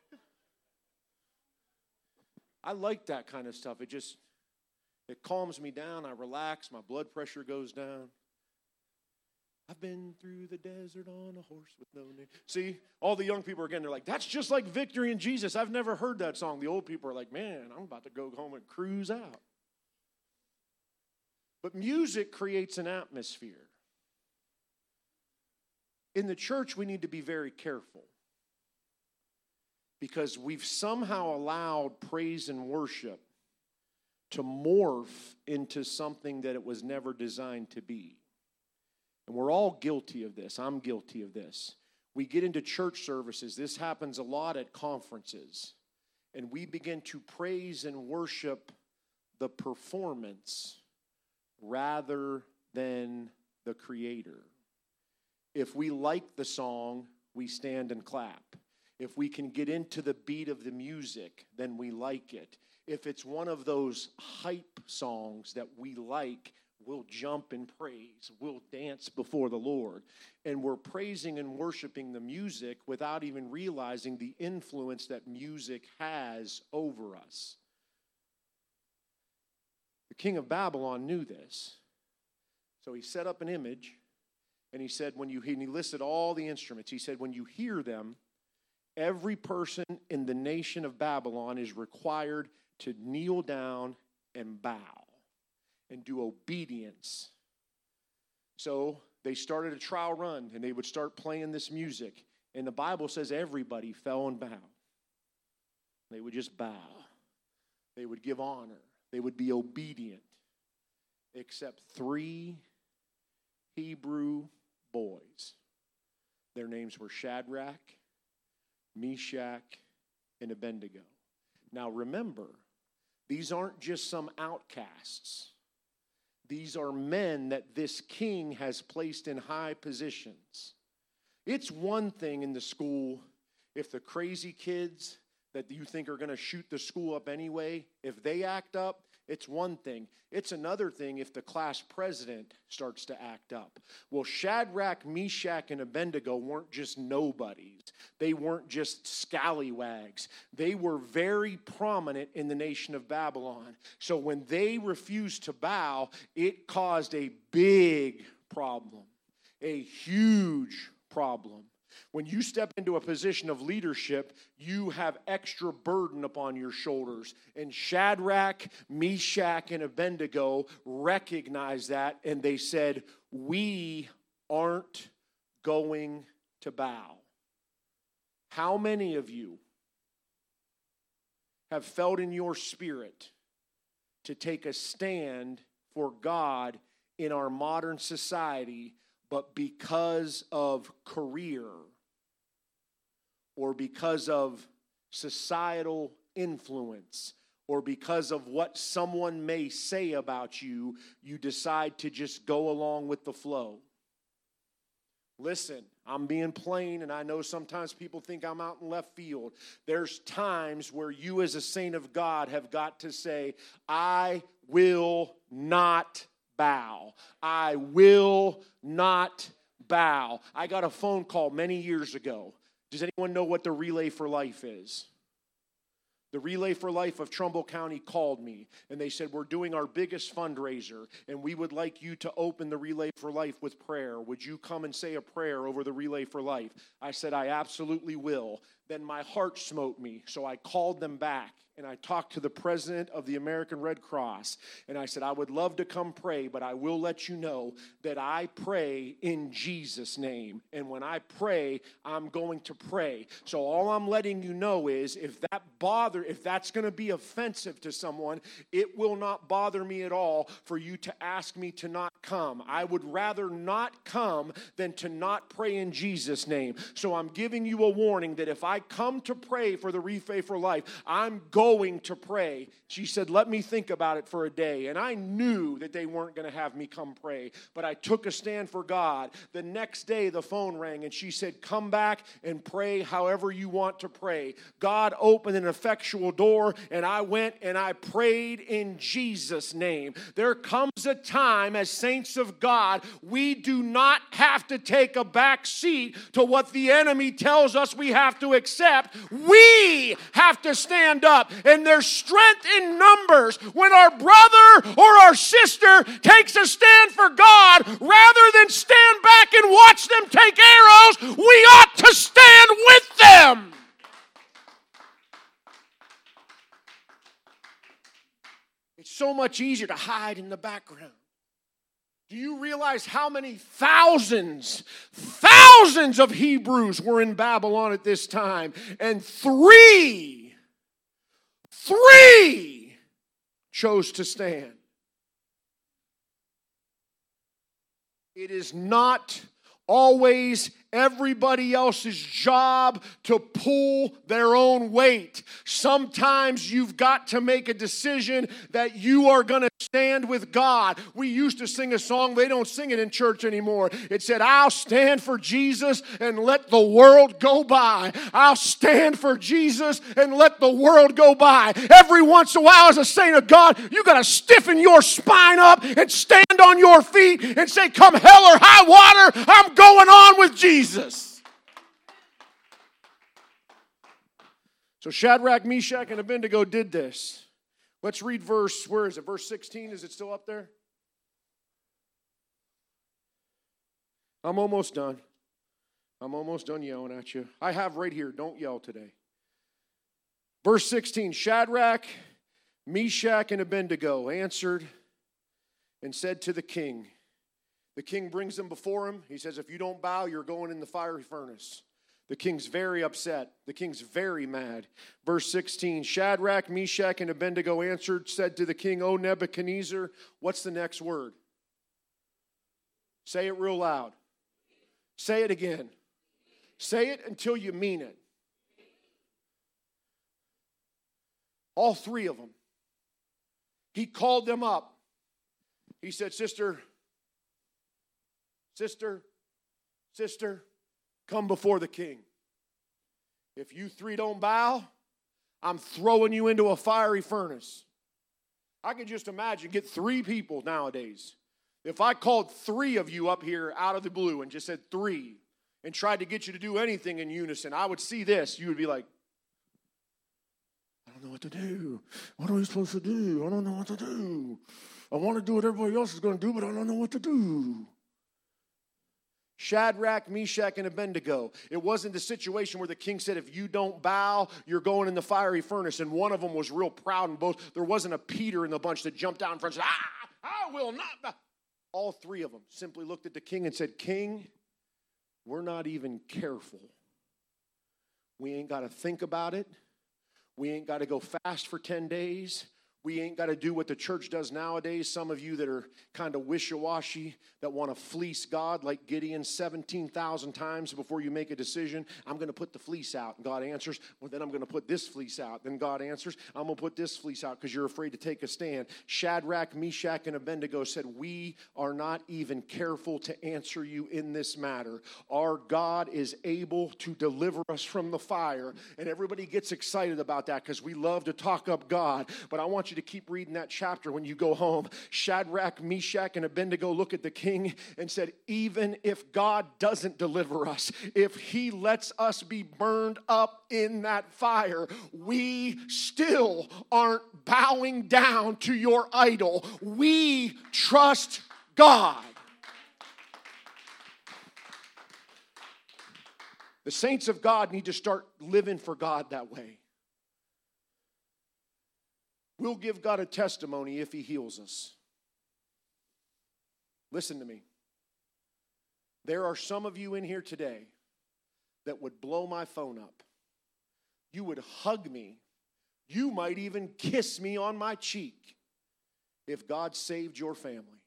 I like that kind of stuff. It calms me down. I relax. My blood pressure goes down. I've been through the desert on a horse with no name. See, all the young people again, they're like, that's just like Victory in Jesus. I've never heard that song. The old people are like, man, I'm about to go home and cruise out. But music creates an atmosphere. In the church, we need to be very careful because we've somehow allowed praise and worship to morph into something that it was never designed to be. And we're all guilty of this. I'm guilty of this. We get into church services. This happens a lot at conferences. And we begin to praise and worship the performance rather than the creator. If we like the song, we stand and clap. If we can get into the beat of the music, then we like it. If it's one of those hype songs that we like, we'll jump and praise. We'll dance before the Lord. And we're praising and worshiping the music without even realizing the influence that music has over us. The king of Babylon knew this. So he set up an image, and he said, and he listed all the instruments. He said, when you hear them, every person in the nation of Babylon is required to kneel down and bow and do obedience. So they started a trial run, and they would start playing this music. And the Bible says everybody fell and bowed. They would just bow. They would give honor. They would be obedient. Except 3 Hebrew boys. Their names were Shadrach, Meshach, and Abednego. Now remember, these aren't just some outcasts. These are men that this king has placed in high positions. It's one thing in the school if the crazy kids that you think are going to shoot the school up anyway, if they act up, it's one thing. It's another thing if the class president starts to act up. Well, Shadrach, Meshach, and Abednego weren't just nobodies. They weren't just scallywags. They were very prominent in the nation of Babylon. So when they refused to bow, it caused a big problem, a huge problem. When you step into a position of leadership, you have extra burden upon your shoulders. And Shadrach, Meshach, and Abednego recognized that, and they said, we aren't going to bow. How many of you have felt in your spirit to take a stand for God in our modern society, but because of career or because of societal influence or because of what someone may say about you, you decide to just go along with the flow? Listen, I'm being plain, and I know sometimes people think I'm out in left field. There's times where you as a saint of God have got to say, I will not bow. I will not bow. I got a phone call many years ago. Does anyone know what the Relay for Life is? The Relay for Life of Trumbull County called me, and they said, we're doing our biggest fundraiser, and we would like you to open the Relay for Life with prayer. Would you come and say a prayer over the Relay for Life? I said, I absolutely will. Then my heart smote me, so I called them back, and I talked to the president of the American Red Cross, and I said, I would love to come pray, but I will let you know that I pray in Jesus' name, and when I pray, I'm going to pray. So all I'm letting you know is if that's going to be offensive to someone, it will not bother me at all for you to ask me to not come. I would rather not come than to not pray in Jesus' name. So I'm giving you a warning that if I come to pray for the Relay for Life, I'm going going to pray. She said, let me think about it for a day. And I knew that they weren't going to have me come pray, but I took a stand for God. The next day, the phone rang, and she said, come back and pray however you want to pray. God opened an effectual door, and I went and I prayed in Jesus' name. There comes a time as saints of God, we do not have to take a back seat to what the enemy tells us we have to accept. We have to stand up, and there's strength in numbers when our brother or our sister takes a stand for God. Rather than stand back and watch them take arrows, we ought to stand with them. It's so much easier to hide in the background. Do you realize how many thousands of Hebrews were in Babylon at this time? And three chose to stand. It is not always everybody else's job to pull their own weight. Sometimes you've got to make a decision that you are going to stand with God. We used to sing a song, they don't sing it in church anymore. It said, I'll stand for Jesus and let the world go by. I'll stand for Jesus and let the world go by. Every once in a while, as a saint of God, you got to stiffen your spine up and stand on your feet and say, come hell or high water, I'm going on with Jesus. So Shadrach, Meshach, and Abednego did this. Let's read where is it? Verse 16, is it still up there? I'm almost done. I'm almost done yelling at you. I have right here, don't yell today. Verse 16, Shadrach, Meshach, and Abednego answered and said to the king. The king brings them before him. He says, if you don't bow, you're going in the fiery furnace. The king's very upset. The king's very mad. Verse 16, Shadrach, Meshach, and Abednego answered, said to the king, O Nebuchadnezzar, what's the next word? Say it real loud. Say it again. Say it until you mean it. All three of them. He called them up. He said, sister, come before the king. If you three don't bow, I'm throwing you into a fiery furnace. I can just imagine, get three people nowadays. If I called three of you up here out of the blue and just said three and tried to get you to do anything in unison, I would see this. You would be like, I don't know what to do. What are we supposed to do? I don't know what to do. I want to do what everybody else is going to do, but I don't know what to do. Shadrach, Meshach, and Abednego. It wasn't the situation where the king said, if you don't bow, you're going in the fiery furnace. And one of them was real proud and both. There wasn't a Peter in the bunch that jumped out in front and said, I will not bow. All three of them simply looked at the king and said, King, we're not even careful. We ain't got to think about it. We ain't got to go fast for 10 days. We ain't got to do what the church does nowadays. Some of you that are kind of wishy-washy, that want to fleece God like Gideon 17,000 times before you make a decision. I'm going to put the fleece out. And God answers, well, then I'm going to put this fleece out. Then God answers, I'm going to put this fleece out because you're afraid to take a stand. Shadrach, Meshach, and Abednego said, we are not even careful to answer you in this matter. Our God is able to deliver us from the fire. And everybody gets excited about that because we love to talk up God. But I want you to keep reading that chapter when you go home. Shadrach, Meshach, and Abednego look at the king and said, even if God doesn't deliver us, if he lets us be burned up in that fire, we still aren't bowing down to your idol. We trust God. The saints of God need to start living for God that way. We'll give God a testimony if he heals us. Listen to me. There are some of you in here today that would blow my phone up. You would hug me. You might even kiss me on my cheek if God saved your family.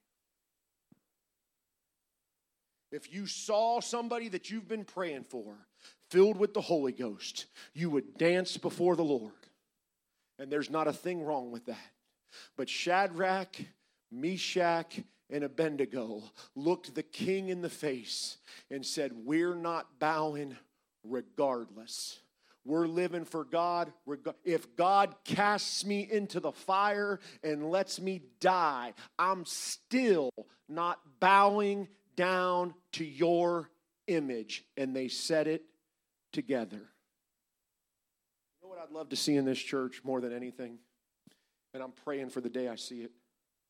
If you saw somebody that you've been praying for filled with the Holy Ghost, you would dance before the Lord. And there's not a thing wrong with that. But Shadrach, Meshach, and Abednego looked the king in the face and said, we're not bowing regardless. We're living for God. If God casts me into the fire and lets me die, I'm still not bowing down to your image. And they said it together. You know what I'd love to see in this church more than anything? And I'm praying for the day I see it.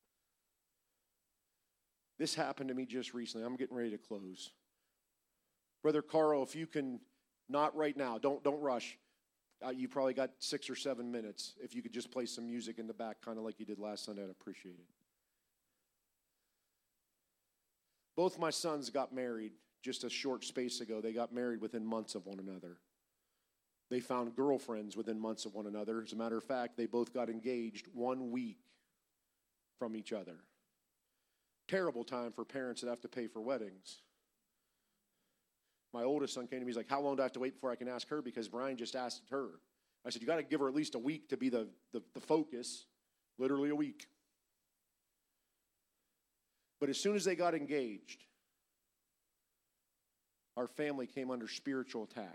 This happened to me just recently. I'm getting ready to close. Brother Carl, if you can, not right now, don't rush. You probably got 6 or 7 minutes. If you could just play some music in the back, kind of like you did last Sunday, I'd appreciate it. Both my sons got married just a short space ago. They got married within months of one another. They found girlfriends within months of one another. As a matter of fact, they both got engaged 1 week from each other. Terrible time for parents that have to pay for weddings. My oldest son came to me, he's like, how long do I have to wait before I can ask her? Because Brian just asked her. I said, you got to give her at least a week to be the focus. Literally a week. But as soon as they got engaged, our family came under spiritual attack.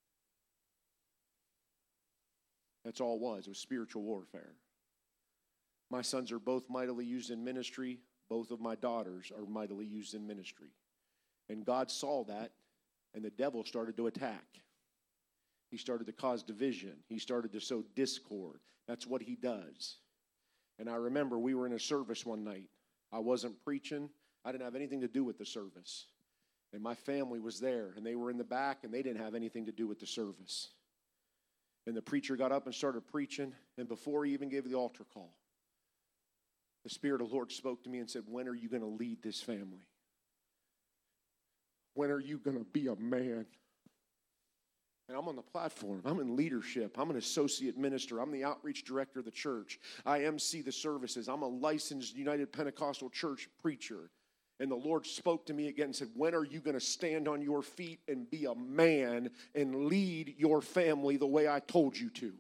That's all it was. It was spiritual warfare. My sons are both mightily used in ministry. Both of my daughters are mightily used in ministry. And God saw that, and the devil started to attack. He started to cause division. He started to sow discord. That's what he does. And I remember we were in a service one night. I wasn't preaching. I didn't have anything to do with the service. And my family was there, and they were in the back, and they didn't have anything to do with the service. And the preacher got up and started preaching, and before he even gave the altar call, the Spirit of the Lord spoke to me and said, when are you going to lead this family? When are you going to be a man? And I'm on the platform. I'm in leadership. I'm an associate minister. I'm the outreach director of the church. I MC the services. I'm a licensed United Pentecostal Church preacher. And the Lord spoke to me again and said, when are you going to stand on your feet and be a man and lead your family the way I told you to?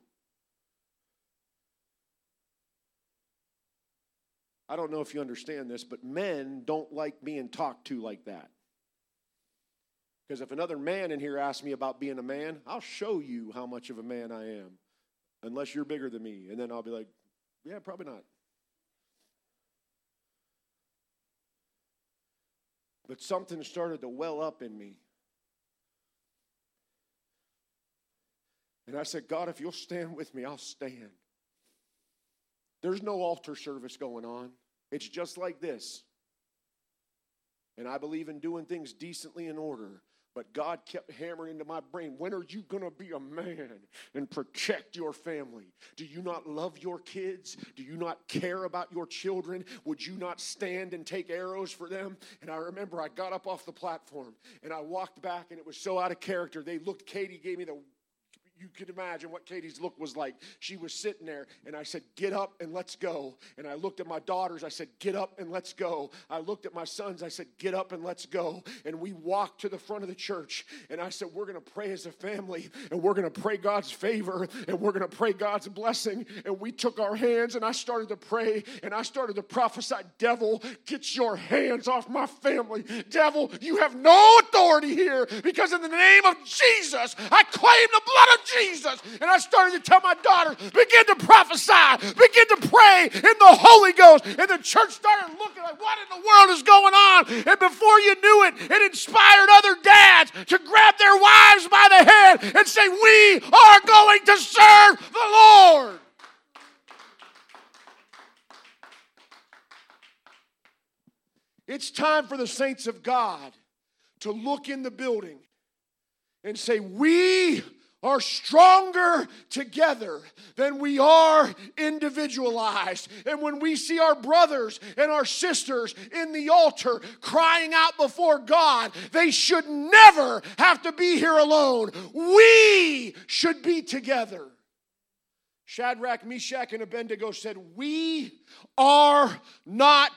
I don't know if you understand this, but men don't like being talked to like that. Because if another man in here asks me about being a man, I'll show you how much of a man I am. Unless you're bigger than me. And then I'll be like, yeah, probably not. But something started to well up in me. And I said, God, if you'll stand with me, I'll stand. There's no altar service going on. It's just like this. And I believe in doing things decently in order. But God kept hammering into my brain, when are you going to be a man and protect your family? Do you not love your kids? Do you not care about your children? Would you not stand and take arrows for them? And I remember I got up off the platform and I walked back, and it was so out of character. They looked, Katie gave me you could imagine what Katie's look was like. She was sitting there, and I said, get up and let's go. And I looked at my daughters. I said, get up and let's go. I looked at my sons. I said, get up and let's go. And we walked to the front of the church, and I said, we're going to pray as a family, and we're going to pray God's favor, and we're going to pray God's blessing. And we took our hands, and I started to pray, and I started to prophesy, devil, get your hands off my family. Devil, you have no authority here, because in the name of Jesus, I claim the blood of Jesus. And I started to tell my daughter, begin to prophesy, begin to pray in the Holy Ghost. And the church started looking like, what in the world is going on? And before you knew it, it inspired other dads to grab their wives by the hand and say, we are going to serve the Lord. It's time for the saints of God to look in the building and say, we are stronger together than we are individualized. And when we see our brothers and our sisters in the altar crying out before God, they should never have to be here alone. We should be together. Shadrach, Meshach, and Abednego said, we are not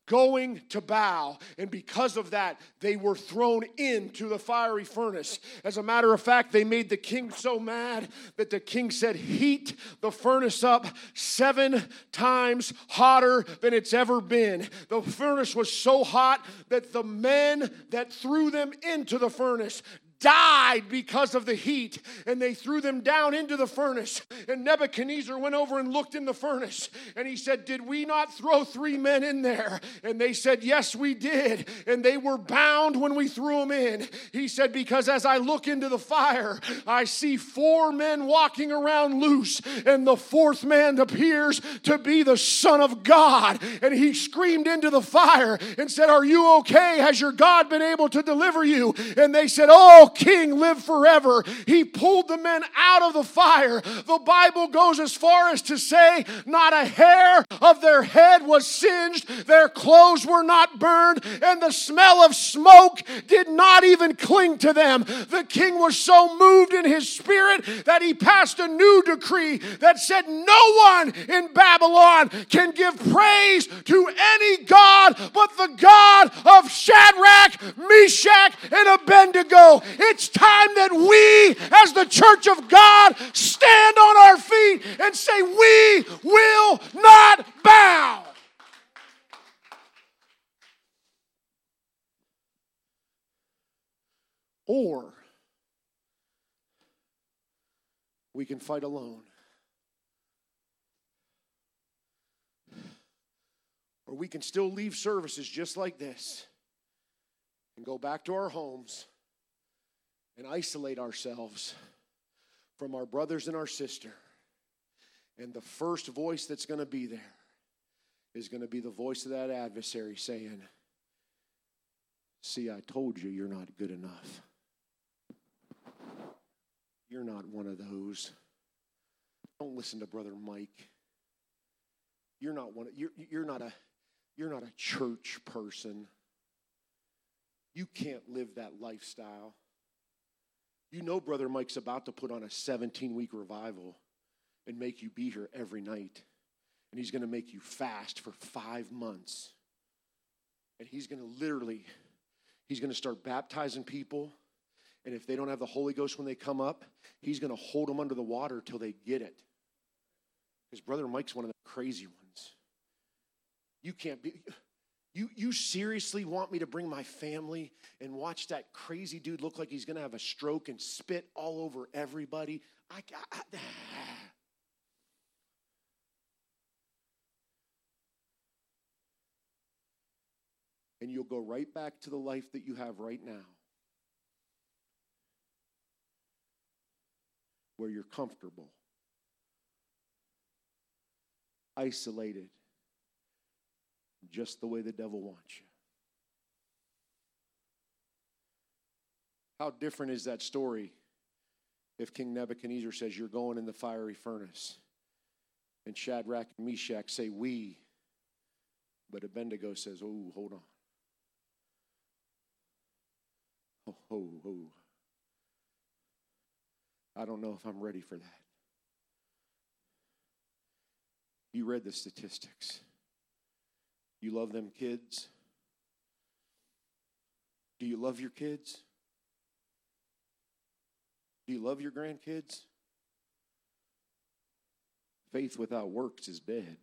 going to bow. And because of that, they were thrown into the fiery furnace. As a matter of fact, they made the king so mad that the king said, heat the furnace up 7 times hotter than it's ever been. The furnace was so hot that the men that threw them into the furnace died because of the heat, and they threw them down into the furnace. And Nebuchadnezzar went over and looked in the furnace, and he said, did we not throw 3 men in there? And they said, yes, we did. And they were bound when we threw them in. He said, because as I look into the fire, I see 4 men walking around loose, and the 4th man appears to be the Son of God. And he screamed into the fire and said, are you okay? Has your God been able to deliver you? And they said, oh, King, live forever. He pulled the men out of the fire. The Bible goes as far as to say not a hair of their head was singed, their clothes were not burned, and the smell of smoke did not even cling to them. The king was so moved in his spirit that he passed a new decree that said no one in Babylon can give praise to any god but the God of Shadrach, Meshach, and Abednego. It's time that we, as the church of God, stand on our feet and say, we will not bow. Or we can fight alone. Or we can still leave services just like this and go back to our homes and isolate ourselves from our brothers and our sister. And the first voice that's going to be there is going to be the voice of that adversary saying, see, I told you you're not good enough. You're not one of those. Don't listen to Brother Mike. You're not one. You're not a church person. You can't live that lifestyle. You know Brother Mike's about to put on a 17-week revival and make you be here every night. And he's going to make you fast for 5 months. And he's going to start baptizing people. And if they don't have the Holy Ghost when they come up, he's going to hold them under the water till they get it. Because Brother Mike's one of the crazy ones. You can't be... You seriously want me to bring my family and watch that crazy dude look like he's going to have a stroke and spit all over everybody? And you'll go right back to the life that you have right now, where you're comfortable, isolated, just the way the devil wants you. How different is that story if King Nebuchadnezzar says you're going in the fiery furnace and Shadrach and Meshach say we, but Abednego says, oh, hold on. Oh. I don't know if I'm ready for that. You read the statistics. You love them kids? Do you love your kids? Do you love your grandkids? Faith without works is dead.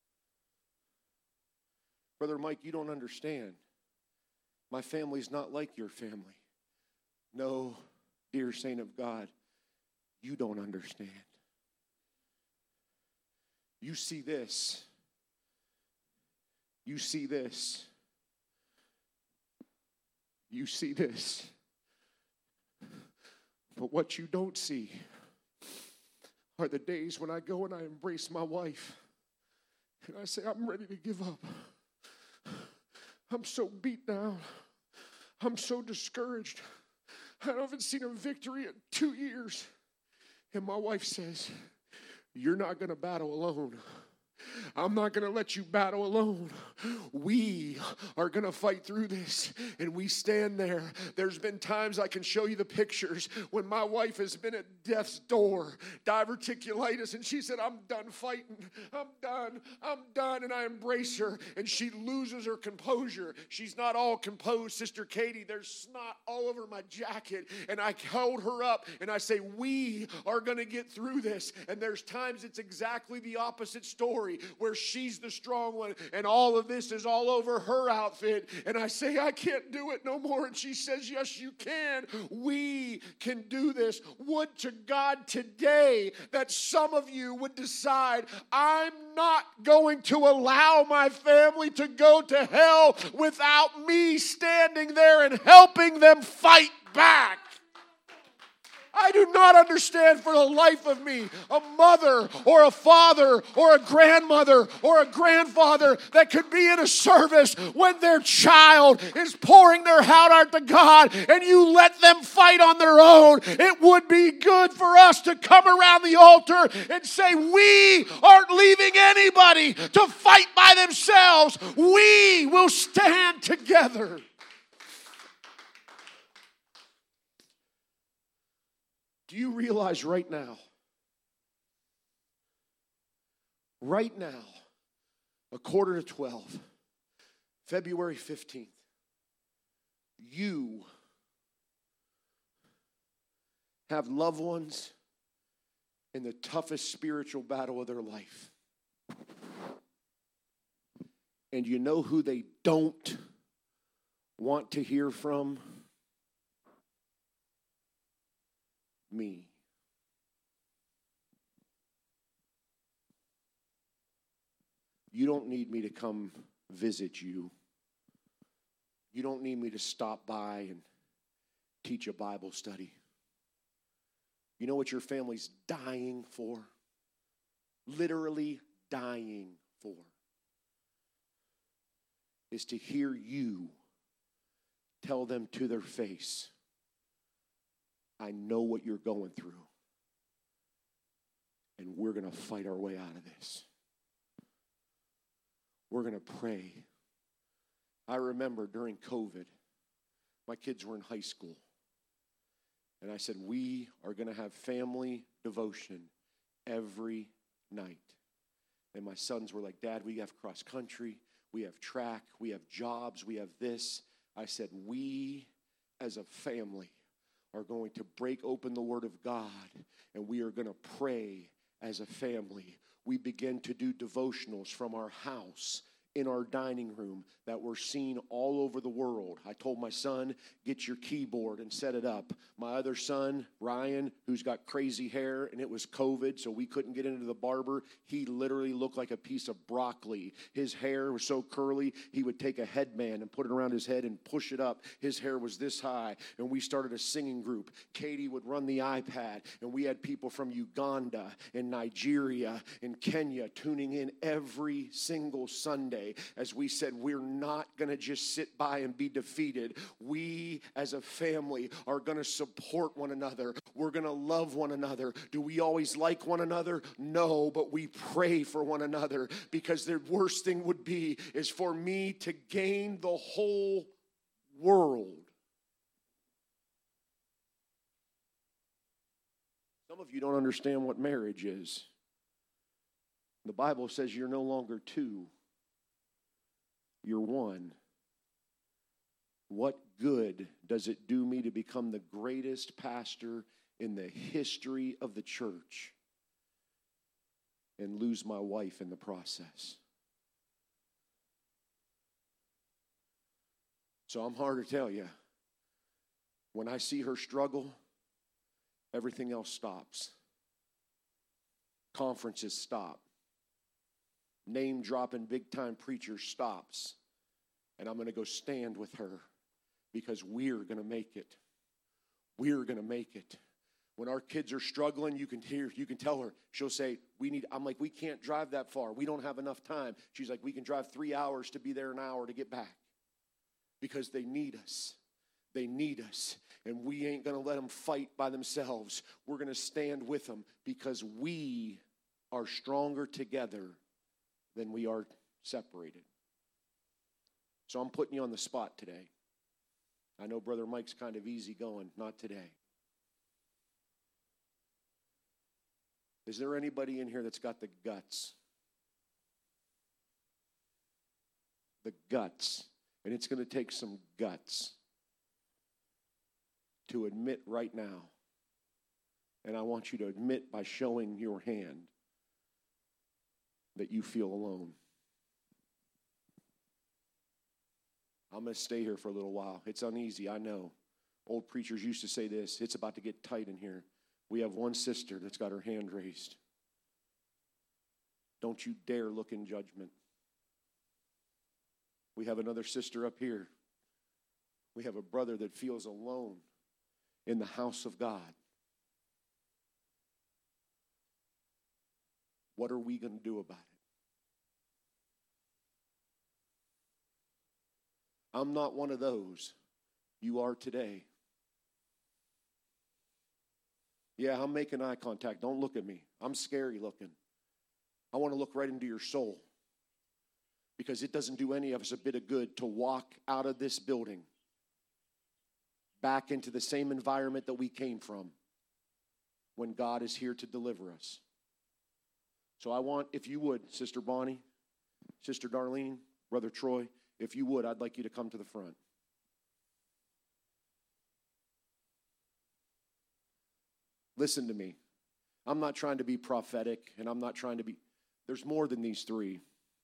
Brother Mike, you don't understand. My family's not like your family. No, dear saint of God, you don't understand. You see this. You see this. You see this. But what you don't see are the days when I go and I embrace my wife and I say, I'm ready to give up. I'm so beat down. I'm so discouraged. I haven't seen a victory in 2 years. And my wife says, you're not going to battle alone. I'm not going to let you battle alone. We are going to fight through this. And we stand there. There's been times I can show you the pictures when my wife has been at death's door, diverticulitis, and she said, I'm done fighting. I'm done. And I embrace her, and she loses her composure. She's not all composed, Sister Katie. There's snot all over my jacket. And I hold her up, and I say, we are going to get through this. And there's times it's exactly the opposite story, where she's the strong one, and all of this is all over her outfit. And I say, I can't do it no more. And she says, yes, you can. We can do this. Would to God today that some of you would decide, I'm not going to allow my family to go to hell without me standing there and helping them fight back. I do not understand for the life of me a mother or a father or a grandmother or a grandfather that could be in a service when their child is pouring their heart out to God and you let them fight on their own. It would be good for us to come around the altar and say, we aren't leaving anybody to fight by themselves. We will stand together. Do you realize right now, a 11:45, February 15th, you have loved ones in the toughest spiritual battle of their life. And you know who they don't want to hear from? Me. You don't need me to come visit you. You don't need me to stop by and teach a Bible study. You know what your family's dying for? Literally dying for. Is to hear you tell them to their face, I know what you're going through, and we're going to fight our way out of this. We're going to pray. I remember during COVID, my kids were in high school, and I said, we are going to have family devotion every night. And my sons were like, Dad, we have cross country, we have track, we have jobs, we have this. I said, we as a family are going to break open the Word of God, and we are going to pray as a family. We begin to do devotionals from our house in our dining room that were seen all over the world. I told my son, get your keyboard and set it up. My other son, Ryan, who's got crazy hair, and it was COVID, so we couldn't get into the barber. He literally looked like a piece of broccoli. His hair was so curly, he would take a headband and put it around his head and push it up. His hair was this high, and we started a singing group. Katie would run the iPad, and we had people from Uganda and Nigeria and Kenya tuning in every single Sunday as we said, we're not going to just sit by and be defeated. We as a family are going to support one another. We're going to love one another. Do we always like one another? No, but we pray for one another, because the worst thing would be is for me to gain the whole world. Some of you don't understand what marriage is. The Bible says you're no longer two. You're one. What good does it do me to become the greatest pastor in the history of the church and lose my wife in the process? So I'm hard to tell you. When I see her struggle, everything else stops. Conferences stop. Name-dropping big-time preacher stops. And I'm going to go stand with her, because we're going to make it. We're going to make it. When our kids are struggling, you can tell her. She'll say, I'm like, we can't drive that far. We don't have enough time. She's like, we can drive 3 hours to be there, an hour to get back. Because they need us. They need us. And we ain't going to let them fight by themselves. We're going to stand with them, because we are stronger together then we are separated. So I'm putting you on the spot today. I know Brother Mike's kind of easy going. Not today. Is there anybody in here that's got the guts? The guts. And it's going to take some guts to admit right now. And I want you to admit by showing your hand that you feel alone. I'm going to stay here for a little while. It's uneasy, I know. Old preachers used to say this, it's about to get tight in here. We have one sister that's got her hand raised. Don't you dare look in judgment. We have another sister up here. We have a brother that feels alone in the house of God. What are we going to do about it? I'm not one of those. You are today. Yeah, I'm making eye contact. Don't look at me. I'm scary looking. I want to look right into your soul. Because it doesn't do any of us a bit of good to walk out of this building back into the same environment that we came from when God is here to deliver us. So I want, if you would, Sister Bonnie, Sister Darlene, Brother Troy, if you would, I'd like you to come to the front. Listen to me. I'm not trying to be prophetic, and I'm not trying to be, there's more than these three.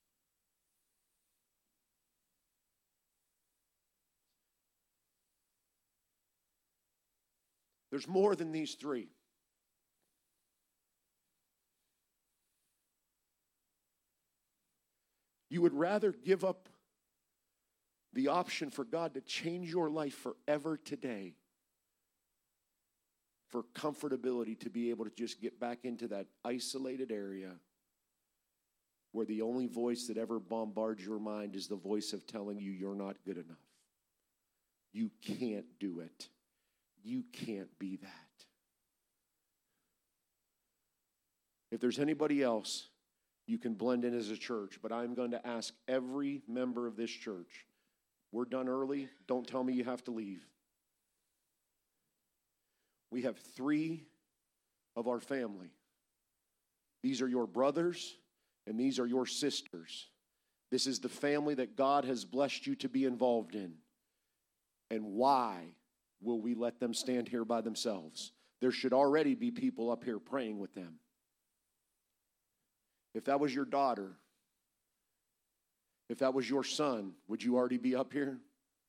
There's more than these three. You would rather give up the option for God to change your life forever today for comfortability to be able to just get back into that isolated area where the only voice that ever bombards your mind is the voice of telling you you're not good enough. You can't do it. You can't be that. If there's anybody else, you can blend in as a church, but I'm going to ask every member of this church, we're done early, don't tell me you have to leave. We have 3 of our family. These are your brothers and these are your sisters. This is the family that God has blessed you to be involved in. And why will we let them stand here by themselves? There should already be people up here praying with them. If that was your daughter, if that was your son, would you already be up here?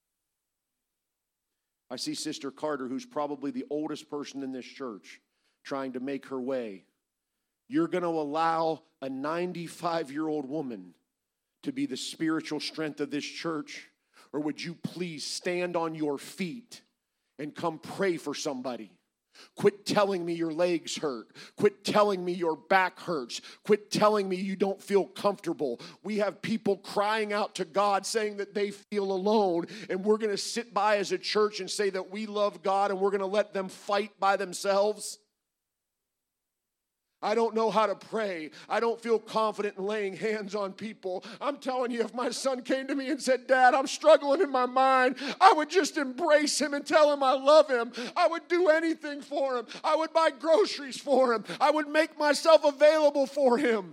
I see Sister Carter, who's probably the oldest person in this church, trying to make her way. You're going to allow a 95-year-old woman to be the spiritual strength of this church? Or would you please stand on your feet and come pray for somebody? Quit telling me your legs hurt. Quit telling me your back hurts. Quit telling me you don't feel comfortable. We have people crying out to God saying that they feel alone, and we're going to sit by as a church and say that we love God and we're going to let them fight by themselves. I don't know how to pray. I don't feel confident in laying hands on people. I'm telling you, if my son came to me and said, Dad, I'm struggling in my mind, I would just embrace him and tell him I love him. I would do anything for him. I would buy groceries for him. I would make myself available for him.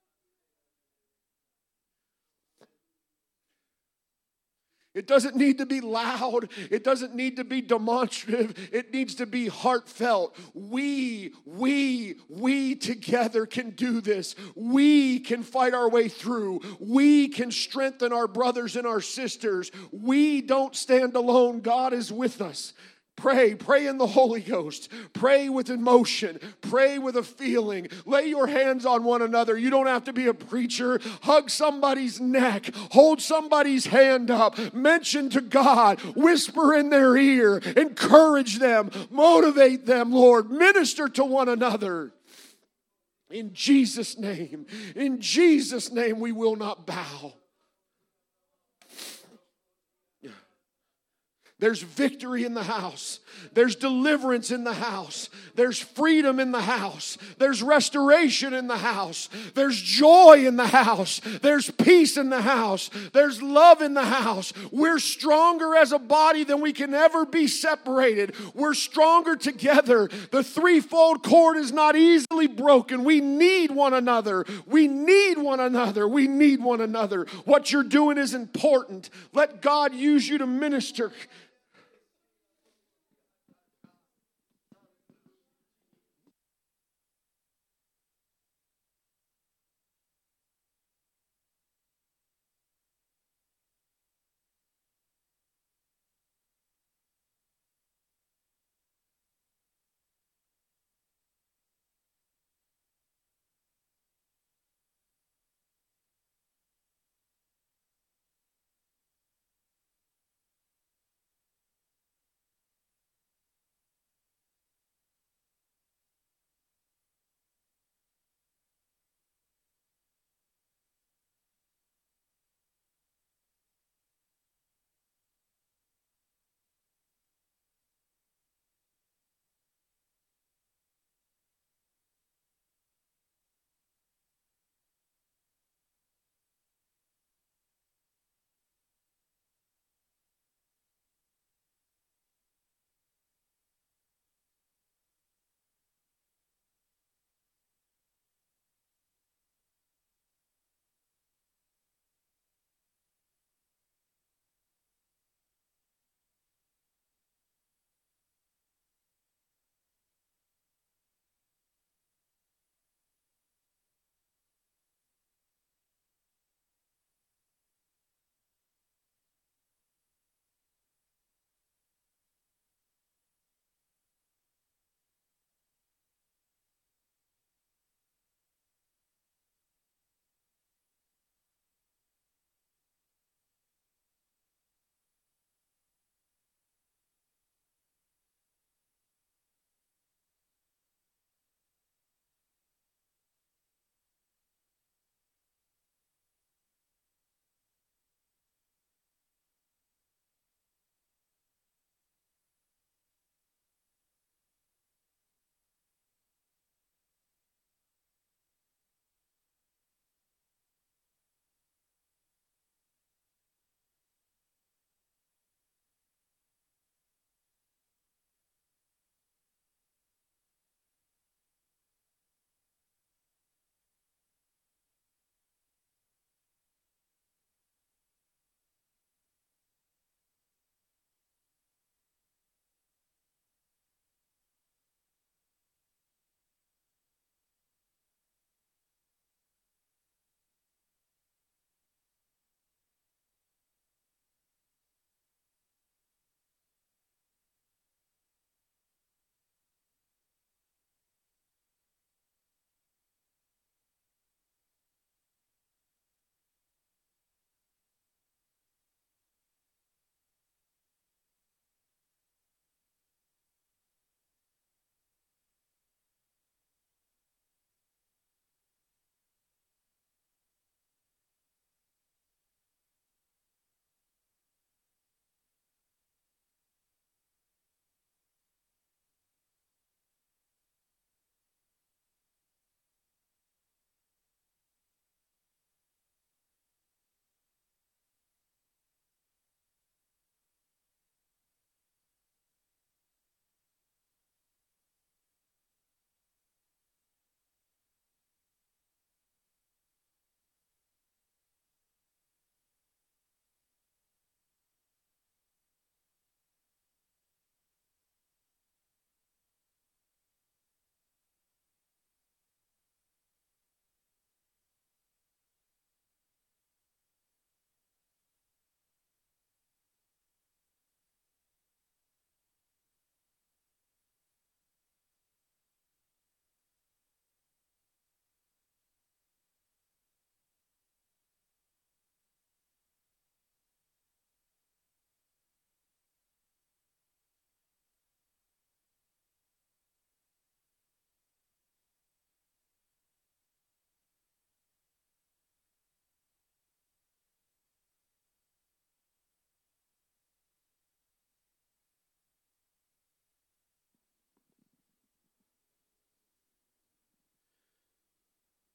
It doesn't need to be loud. It doesn't need to be demonstrative. It needs to be heartfelt. We together can do this. We can fight our way through. We can strengthen our brothers and our sisters. We don't stand alone. God is with us. Pray in the Holy Ghost. Pray with emotion. Pray with a feeling. Lay your hands on one another. You don't have to be a preacher. Hug somebody's neck. Hold somebody's hand up. Mention to God. Whisper in their ear. Encourage them. Motivate them, Lord. Minister to one another. In Jesus' name. In Jesus' name we will not bow. There's victory in the house. There's deliverance in the house. There's freedom in the house. There's restoration in the house. There's joy in the house. There's peace in the house. There's love in the house. We're stronger as a body than we can ever be separated. We're stronger together. The threefold cord is not easily broken. We need one another. We need one another. We need one another. What you're doing is important. Let God use you to minister.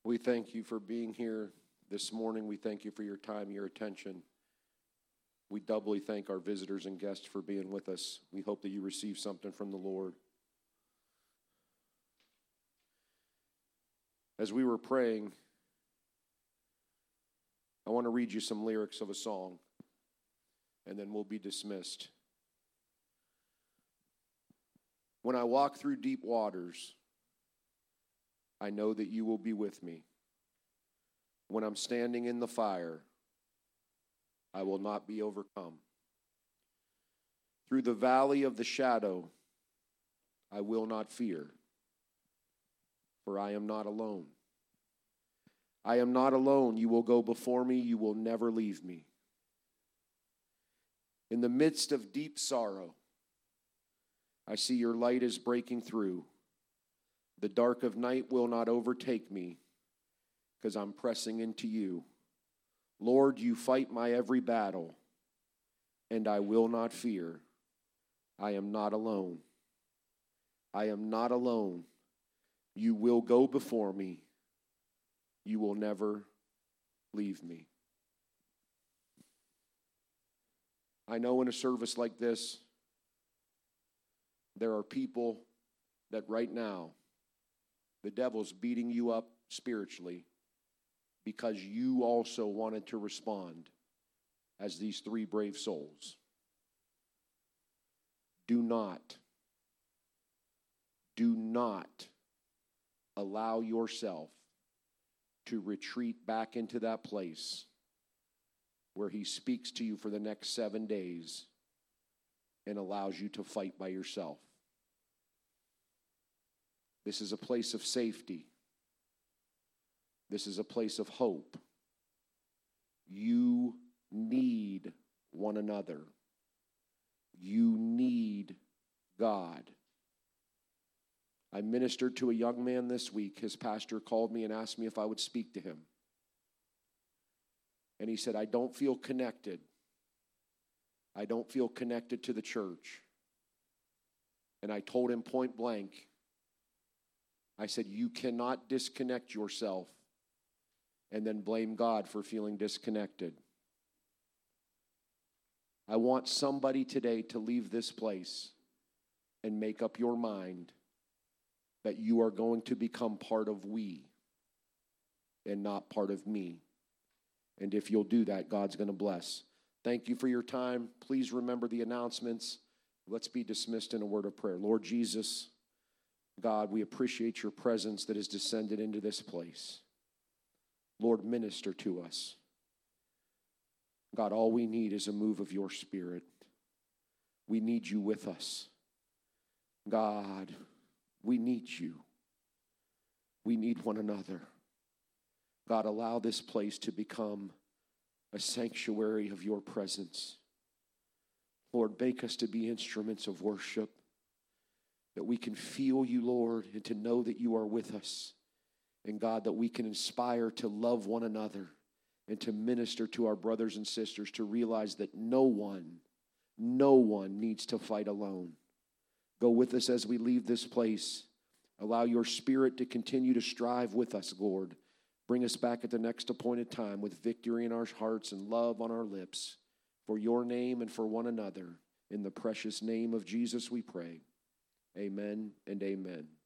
We thank you for being here this morning. We thank you for your time, your attention. We doubly thank our visitors and guests for being with us. We hope that you receive something from the Lord. As we were praying, I want to read you some lyrics of a song, and then we'll be dismissed. When I walk through deep waters, I know that you will be with me. When I'm standing in the fire, I will not be overcome. Through the valley of the shadow, I will not fear, for I am not alone. I am not alone. You will go before me. You will never leave me. In the midst of deep sorrow, I see your light is breaking through. The dark of night will not overtake me, because I'm pressing into you. Lord, you fight my every battle, and I will not fear. I am not alone. I am not alone. You will go before me. You will never leave me. I know in a service like this, there are people that right now, the devil's beating you up spiritually because you also wanted to respond as these three brave souls. Do not allow yourself to retreat back into that place where he speaks to you for the next 7 days and allows you to fight by yourself. This is a place of safety. This is a place of hope. You need one another. You need God. I ministered to a young man this week. His pastor called me and asked me if I would speak to him. And he said, I don't feel connected. I don't feel connected to the church. And I told him point blank, I said, you cannot disconnect yourself and then blame God for feeling disconnected. I want somebody today to leave this place and make up your mind that you are going to become part of we and not part of me. And if you'll do that, God's going to bless. Thank you for your time. Please remember the announcements. Let's be dismissed in a word of prayer. Lord Jesus, God, we appreciate your presence that has descended into this place. Lord, minister to us. God, all we need is a move of your Spirit. We need you with us. God, we need you. We need one another. God, allow this place to become a sanctuary of your presence. Lord, make us to be instruments of worship, that we can feel you, Lord, and to know that you are with us. And God, that we can inspire to love one another and to minister to our brothers and sisters, to realize that no one needs to fight alone. Go with us as we leave this place. Allow your Spirit to continue to strive with us, Lord. Bring us back at the next appointed time with victory in our hearts and love on our lips. For your name and for one another. In the precious name of Jesus we pray. Amen and amen.